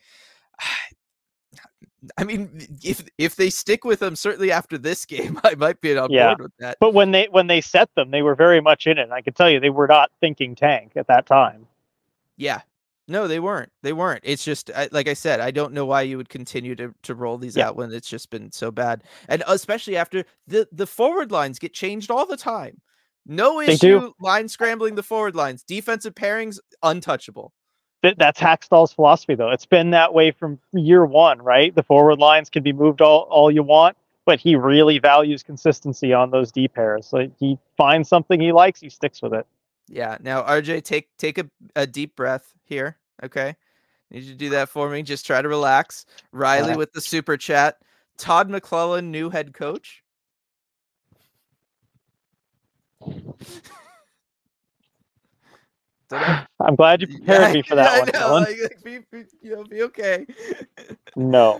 I mean, if they stick with them, certainly after this game, I might be on board with that. But when they set them, they were very much in it. I can tell you, they were not thinking tank at that time. Yeah, no, they weren't. It's just like I said, I don't know why you would continue to roll these out when it's just been so bad, and especially after the forward lines get changed all the time. No issue line scrambling the forward lines. Defensive pairings untouchable. That's Hackstall's philosophy, though. It's been that way from year one, right? The forward lines can be moved all you want, but he really values consistency on those D pairs. So he finds something he likes, he sticks with it. Yeah. Now, RJ, take a deep breath here. Okay. Need you to do that for me. Just try to relax. Riley with the super chat. Todd McClellan, new head coach. I'm glad you prepared me for that one, Dylan. Be okay. No.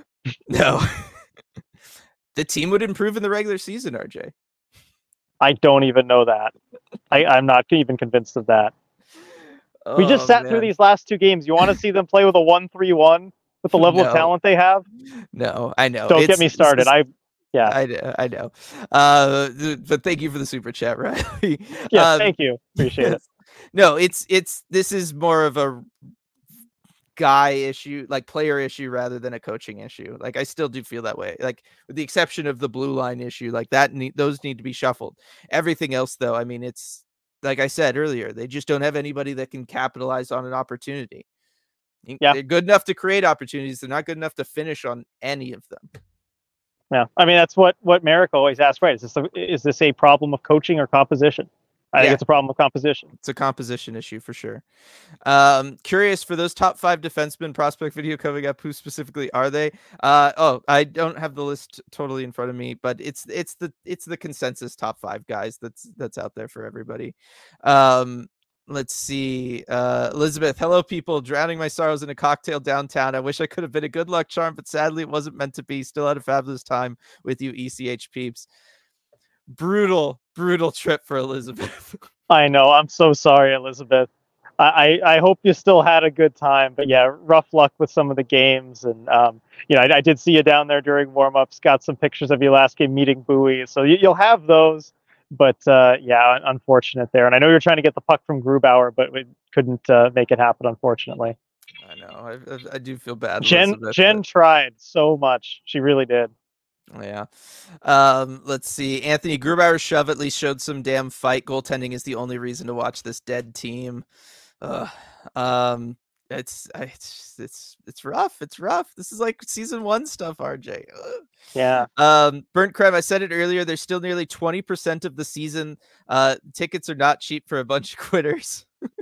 The team would improve in the regular season, RJ. I don't even know that. I'm not even convinced of that. We just sat through these last 2 games. You want to see them play with a 1-3-1 with the level of talent they have? No, I know. Don't get me started. I know. But thank you for the super chat, Riley. Yeah, thank you. Appreciate it. No, this is more of a guy issue, like player issue rather than a coaching issue. Like I still do feel that way. Like with the exception of the blue line issue, like those need to be shuffled. Everything else though, I mean, it's like I said earlier, they just don't have anybody that can capitalize on an opportunity. They're good enough to create opportunities. They're not good enough to finish on any of them. Yeah. I mean, that's what Merrick always asks, right? Is this a problem of coaching or composition? I think it's a problem with composition. It's a composition issue for sure. Curious for those top 5 defensemen prospect video coming up. Who specifically are they? I don't have the list totally in front of me, but it's the consensus top 5 guys that's out there for everybody. Let's see. Elizabeth, hello people. Drowning my sorrows in a cocktail downtown. I wish I could have been a good luck charm, but sadly it wasn't meant to be. Still had a fabulous time with you, ECH peeps. Brutal trip for Elizabeth. I know. I'm so sorry, Elizabeth. I hope you still had a good time, but yeah, rough luck with some of the games. And, I did see you down there during warm-ups, got some pictures of you last game meeting Bowie. So you'll have those, But yeah, unfortunate there. And I know you're trying to get the puck from Grubauer, but we couldn't make it happen, unfortunately. I know. I do feel bad, Jen Elizabeth. Jen tried so much. She really did. Yeah. Let's see. Anthony Grubauer's shove at least showed some damn fight. Goaltending is the only reason to watch this dead team. Uh, um, it's rough. It's rough. This is like season 1 stuff, RJ. Ugh. Yeah. Burnt Creme, I said it earlier. There's still nearly 20% of the season. Tickets are not cheap for a bunch of quitters.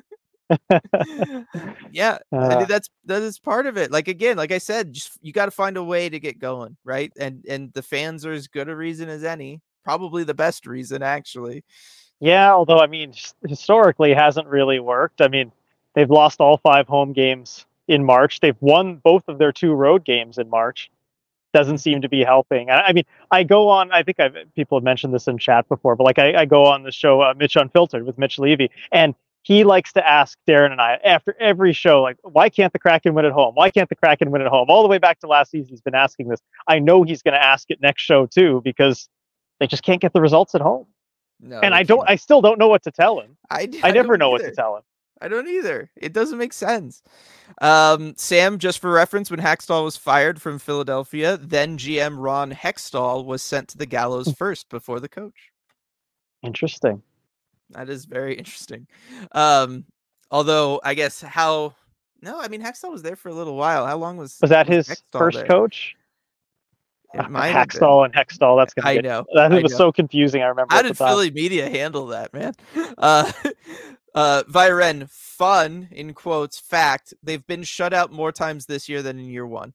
Yeah, I mean that is part of it. Like again, like I said, just you got to find a way to get going, right? And the fans are as good a reason as any, probably the best reason actually. Yeah, although I mean, historically it hasn't really worked. I mean, they've lost all 5 home games in March. They've won both of their 2 road games in March. Doesn't seem to be helping. I mean, I go on. I think people have mentioned this in chat before, but like I go on the show Mitch Unfiltered with Mitch Levy, and he likes to ask Darren and I after every show, like, why can't the Kraken win at home? Why can't the Kraken win at home? All the way back to last season, he's been asking this. I know he's going to ask it next show too because they just can't get the results at home. No, and I still don't know what to tell him. I never know what to tell him. I don't either. It doesn't make sense. Sam, just for reference, when Hackstall was fired from Philadelphia, then GM Ron Hextall was sent to the gallows first before the coach. Interesting. That is very interesting. Although I guess no, I mean Hextall was there for a little while. How long was that his Hextall first there? coach? Hackstall and Hextall. That's gonna. I know. That was so confusing. I remember. How did Philly media handle that, man? Viren, fun in quotes. Fact: they've been shut out more times this year than in year 1.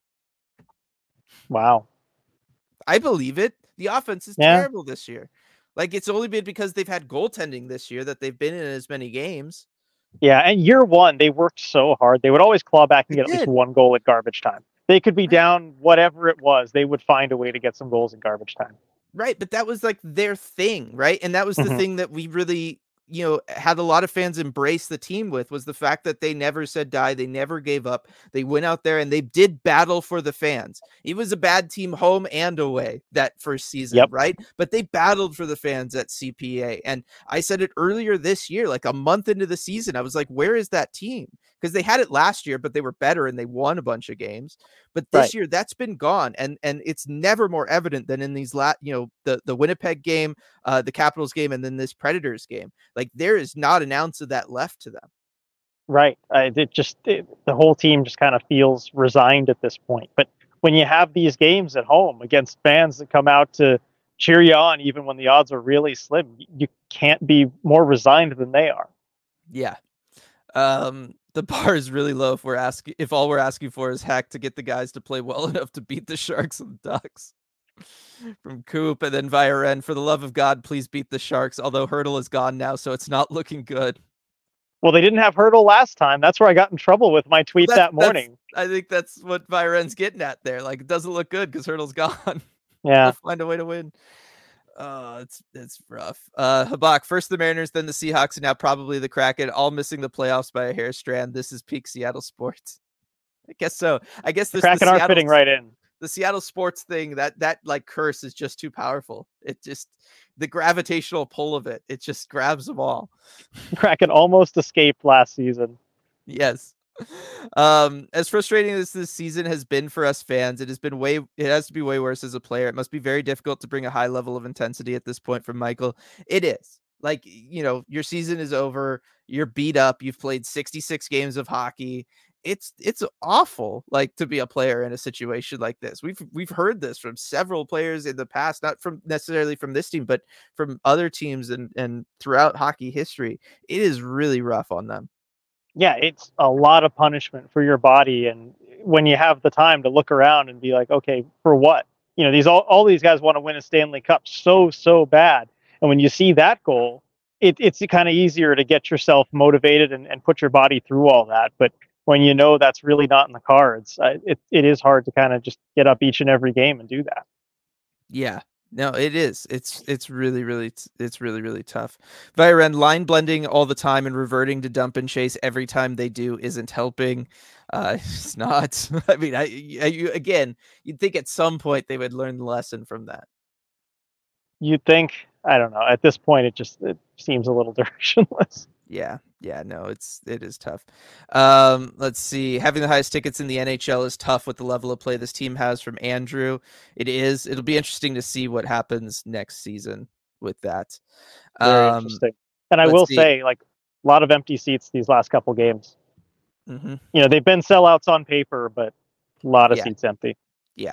Wow. I believe it. The offense is terrible this year. Like it's only been because they've had goaltending this year that they've been in as many games. Yeah, and year 1 they worked so hard. They would always claw back and get at least 1 goal at garbage time. They could be down whatever it was. They would find a way to get some goals in garbage time. Right, but that was like their thing, right? And that was the thing that we really, had a lot of fans embrace the team with was the fact that they never said die. They never gave up. They went out there and they did battle for the fans. It was a bad team home and away that first season, right? But they battled for the fans at CPA. And I said it earlier this year, like a month into the season, I was like, where is that team? Because they had it last year, but they were better and they won a bunch of games. But this year, that's been gone, and it's never more evident than in these the Winnipeg game, the Capitals game, and then this Predators game. Like there is not an ounce of that left to them. Right. The whole team just kind of feels resigned at this point. But when you have these games at home against fans that come out to cheer you on, even when the odds are really slim, you can't be more resigned than they are. Yeah. The bar is really low if all we're asking for is Hack to get the guys to play well enough to beat the Sharks and Ducks. From Coop, and then Viren, for the love of God, please beat the Sharks. Although Hurdle is gone now, so it's not looking good. Well, they didn't have Hurdle last time. That's where I got in trouble with my tweet that morning. I think that's what Viren's getting at there. Like, it doesn't look good because Hurdle's gone. Yeah. We'll find a way to win. It's rough. Habak, first the Mariners, then the Seahawks, and now probably the Kraken, all missing the playoffs by a hair strand. This is peak Seattle sports. I guess so. I guess the Kraken are fitting right in. The Seattle sports thing, that like curse is just too powerful. It just, the gravitational pull of it just grabs them all. Kraken almost escaped last season. Yes. As frustrating as this season has been for us fans, it has to be way worse as a player. It must be very difficult to bring a high level of intensity at this point from Michael. It is. Like, your season is over, you're beat up, you've played 66 games of hockey. It's awful, like, to be a player in a situation like this. We've heard this from several players in the past, not from necessarily from this team, but from other teams and throughout hockey history. It is really rough on them. Yeah, it's a lot of punishment for your body. And when you have the time to look around and be like, okay, for what? All these guys want to win a Stanley Cup so bad. And when you see that goal, it's kind of easier to get yourself motivated and put your body through all that. But when that's really not in the cards, it is hard to kind of just get up each and every game and do that. Yeah. No, it is. It's really, really tough. Viren, line blending all the time and reverting to dump and chase every time they do isn't helping. It's not. I mean, you'd think at some point they would learn the lesson from that. You'd think, I don't know. At this point, it seems a little directionless. Yeah, no, it is tough. Let's see. Having the highest tickets in the NHL is tough with the level of play this team has from Andrew. It is. It'll be interesting to see what happens next season with that. Very interesting. And I will say, like, a lot of empty seats these last couple games. Mm-hmm. You know, they've been sellouts on paper, but a lot of seats empty. Yeah.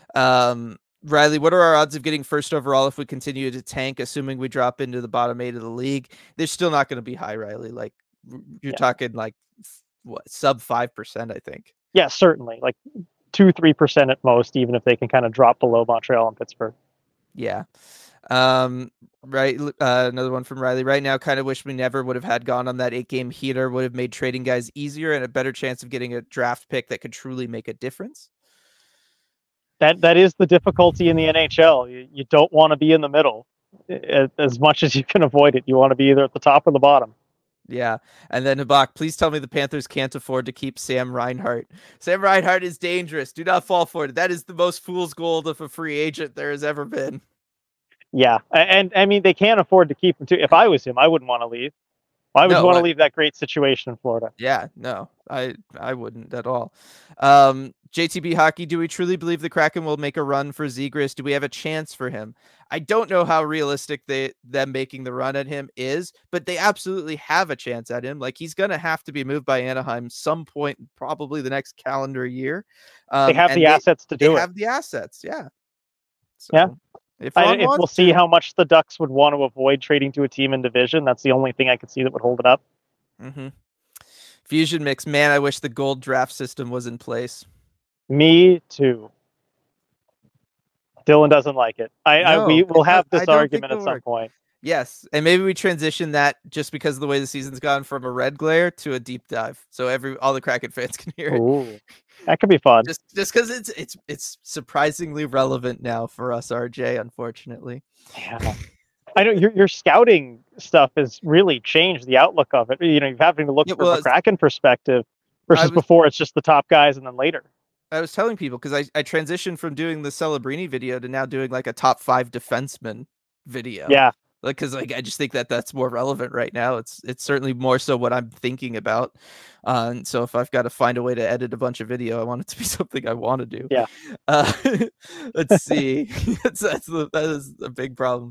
Riley, what are our odds of getting first overall if we continue to tank, assuming we drop into the bottom 8 of the league? They're still not going to be high, Riley. Like, you're talking like what, sub 5%, I think. Yeah, certainly. Like 2-3% at most, even if they can kind of drop below Montreal and Pittsburgh. Yeah. Right. Another one from Riley. Right now, kind of wish we never would have had gone on that 8-game heater. Would have made trading guys easier and a better chance of getting a draft pick that could truly make a difference. That is the difficulty in the NHL. You don't want to be in the middle as much as you can avoid it. You want to be either at the top or the bottom. Yeah. And then Habak, please tell me the Panthers can't afford to keep Sam Reinhart. Sam Reinhart is dangerous. Do not fall for it. That is the most fool's gold of a free agent there has ever been. Yeah. And I mean, they can't afford to keep him too. If I was him, I wouldn't want to leave. I would want to leave that great situation in Florida. Yeah, no, I wouldn't at all. JTB Hockey, do we truly believe the Kraken will make a run for Zegras? Do we have a chance for him? I don't know how realistic them making the run at him is, but they absolutely have a chance at him. Like, he's going to have to be moved by Anaheim some point, probably the next calendar year. They have the assets to do it. They have the assets, yeah. So, yeah. If we'll see how much the Ducks would want to avoid trading to a team in division. That's the only thing I could see that would hold it up. Mm-hmm. Fusion Mix, man, I wish the gold draft system was in place. Me too. Dylan doesn't like it. We will have this argument at some point. Yes, and maybe we transition that just because of the way the season's gone from a red glare to a deep dive, so all the Kraken fans can hear it. Ooh, that could be fun. Just because it's surprisingly relevant now for us, RJ. Unfortunately, yeah. I know your scouting stuff has really changed the outlook of it. You know, you're having to look from a Kraken perspective versus before it's just the top guys and then later. I was telling people because I transitioned from doing the Celebrini video to now doing like a top 5 defenseman video. Yeah. Because I just think that's more relevant right now. It's certainly more so what I'm thinking about. And so if I've got to find a way to edit a bunch of video, I want it to be something I want to do. Yeah. Let's see. That is a big problem.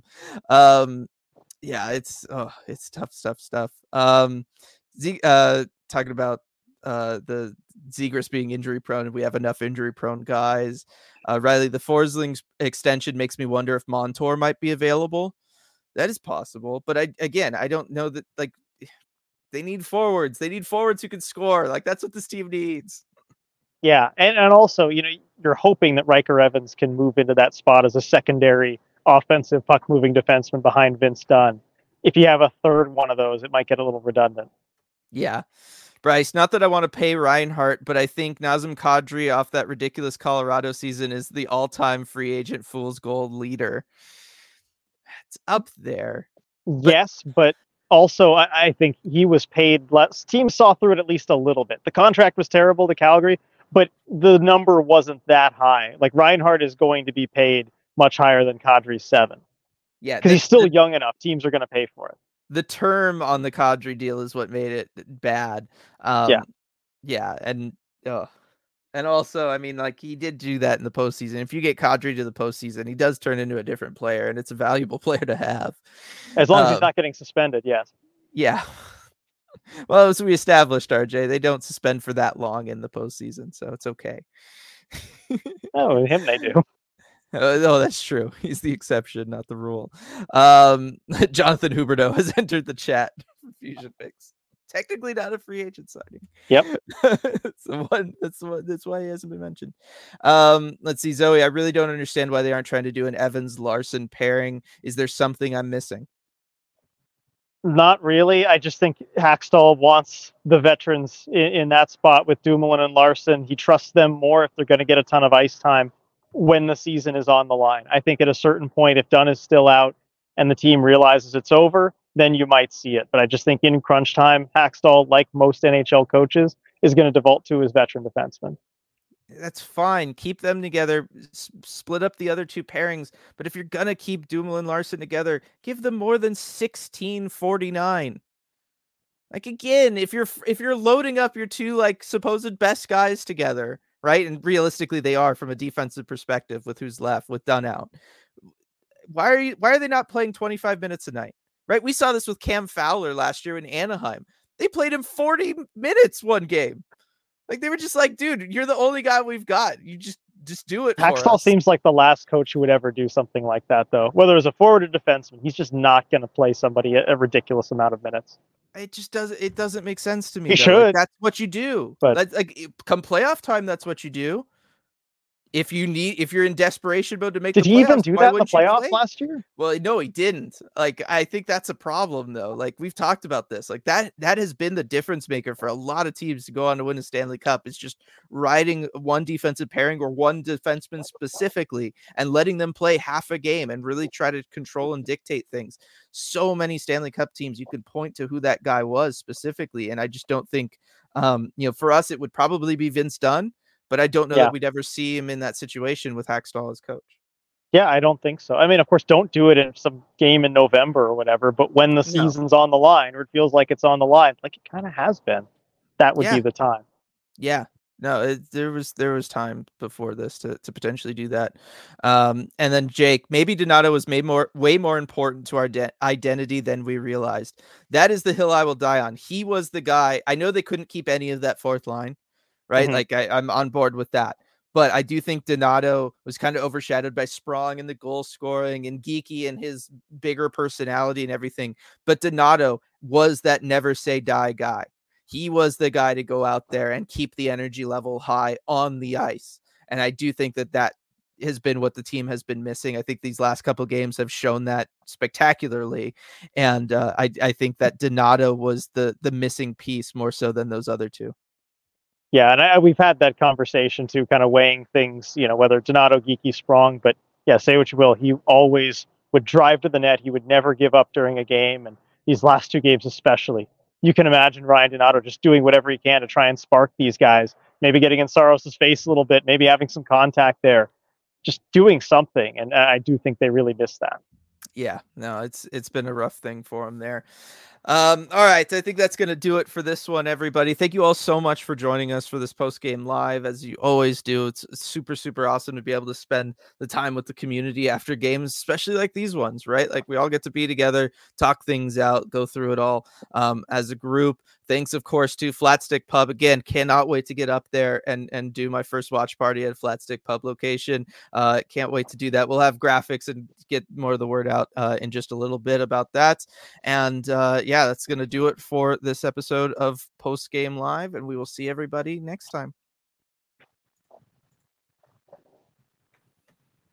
Yeah, it's tough stuff. Talking about the Zegras being injury prone, and we have enough injury prone guys. Riley, the Forsling extension makes me wonder if Montour might be available. That is possible, but I don't know that. Like, they need forwards. They need forwards who can score. Like, that's what this team needs. Yeah, and also, you know, you're hoping that Riker Evans can move into that spot as a secondary offensive puck moving defenseman behind Vince Dunn. If you have a third one of those, it might get a little redundant. Yeah. Bryce, not that I want to pay Reinhart, but I think Nazem Kadri off that ridiculous Colorado season is the all-time free agent fool's gold leader. It's up there. Yes, but also I think he was paid less. Teams saw through it at least a little bit. The contract was terrible to Calgary, but the number wasn't that high. Like, Reinhart is going to be paid much higher than Kadri's 7. Yeah, because he's still young enough. Teams are going to pay for it. The term on the Kadri deal is what made it bad. Yeah, and also, I mean, like, he did do that in the postseason. If you get Kadri to the postseason, he does turn into a different player, and it's a valuable player to have. As long as he's not getting suspended, yes. Yeah. Well, as we established, RJ, they don't suspend for that long in the postseason, so it's okay. Oh, him they do. Oh, that's true. He's the exception, not the rule. Jonathan Huberto has entered the chat for Fusion Mix. Technically not a free agent signing. Yep. That's why he hasn't been mentioned. Let's see, Zoe. I really don't understand why they aren't trying to do an Evans-Larson pairing. Is there something I'm missing? Not really. I just think Hackstall wants the veterans in that spot with Dumoulin and Larson. He trusts them more if they're going to get a ton of ice time when the season is on the line. I think at a certain point, if Dunn is still out and the team realizes it's over, then you might see it. But I just think in crunch time, Hackstall, like most NHL coaches, is going to default to his veteran defenseman. That's fine. Keep them together. Split up the other two pairings. But if you're gonna keep Dumoulin Larson together, give them more than 1649. Like again, if you're loading up your two like supposed best guys together, right? And realistically, they are from a defensive perspective with who's left with Dunn out. Why are they not playing 25 minutes a night? Right? We saw this with Cam Fowler last year in Anaheim. They played him 40 minutes one game. Like they were just like, dude, you're the only guy we've got. You just do it for Haxtell us. seems like the last coach who would ever do something like that, though. Whether it's a forward or defenseman, he's just not going to play somebody a ridiculous amount of minutes. It just doesn't make sense to me. He though. should. Like, that's what you do. But like come playoff time, that's what you do. If you're in desperation mode to make did the he even playoffs, do why that in the wouldn't you playoffs play? last year? Well, no, he didn't. Like, I think that's a problem, though. Like, we've talked about this. Like, that has been the difference maker for a lot of teams to go on to win a Stanley Cup. It's just riding one defensive pairing or one defenseman specifically and letting them play half a game and really try to control and dictate things. So many Stanley Cup teams, you can point to who that guy was specifically. And I just don't think, for us, it would probably be Vince Dunn. But I don't know that we'd ever see him in that situation with Haxtell as coach. Yeah, I don't think so. I mean, of course, don't do it in some game in November or whatever, but when the season's on the line or it feels like it's on the line, like it kind of has been, that would be the time. Yeah. No, there was time before this to potentially do that. And then Jake, maybe Donato was way more important to our identity than we realized. That is the hill I will die on. He was the guy. I know they couldn't keep any of that fourth line. Right. Like I'm on board with that. But I do think Donato was kind of overshadowed by Sprong and the goal scoring and Geeky and his bigger personality and everything. But Donato was that never say die guy. He was the guy to go out there and keep the energy level high on the ice. And I do think that has been what the team has been missing. I think these last couple of games have shown that spectacularly. And I think that Donato was the missing piece more so than those other two. Yeah, and we've had that conversation too, kind of weighing things, whether Donato, Geeky, Sprong, but yeah, say what you will, he always would drive to the net. He would never give up during a game, and these last two games especially. You can imagine Ryan Donato just doing whatever he can to try and spark these guys, maybe getting in Saros' face a little bit, maybe having some contact there, just doing something, and I do think they really missed that. Yeah, no, it's been a rough thing for him there. All right, I think that's going to do it for this one, everybody. Thank you all so much for joining us for this post-game live, as you always do. It's super, super awesome to be able to spend the time with the community after games, especially like these ones, right? Like we all get to be together, talk things out, go through it all as a group. Thanks, of course, to Flatstick Pub. Again, cannot wait to get up there and do my first watch party at Flatstick Pub location. Can't wait to do that. We'll have graphics and get more of the word out in just a little bit about that. And yeah, that's going to do it for this episode of Post Game Live, and we will see everybody next time.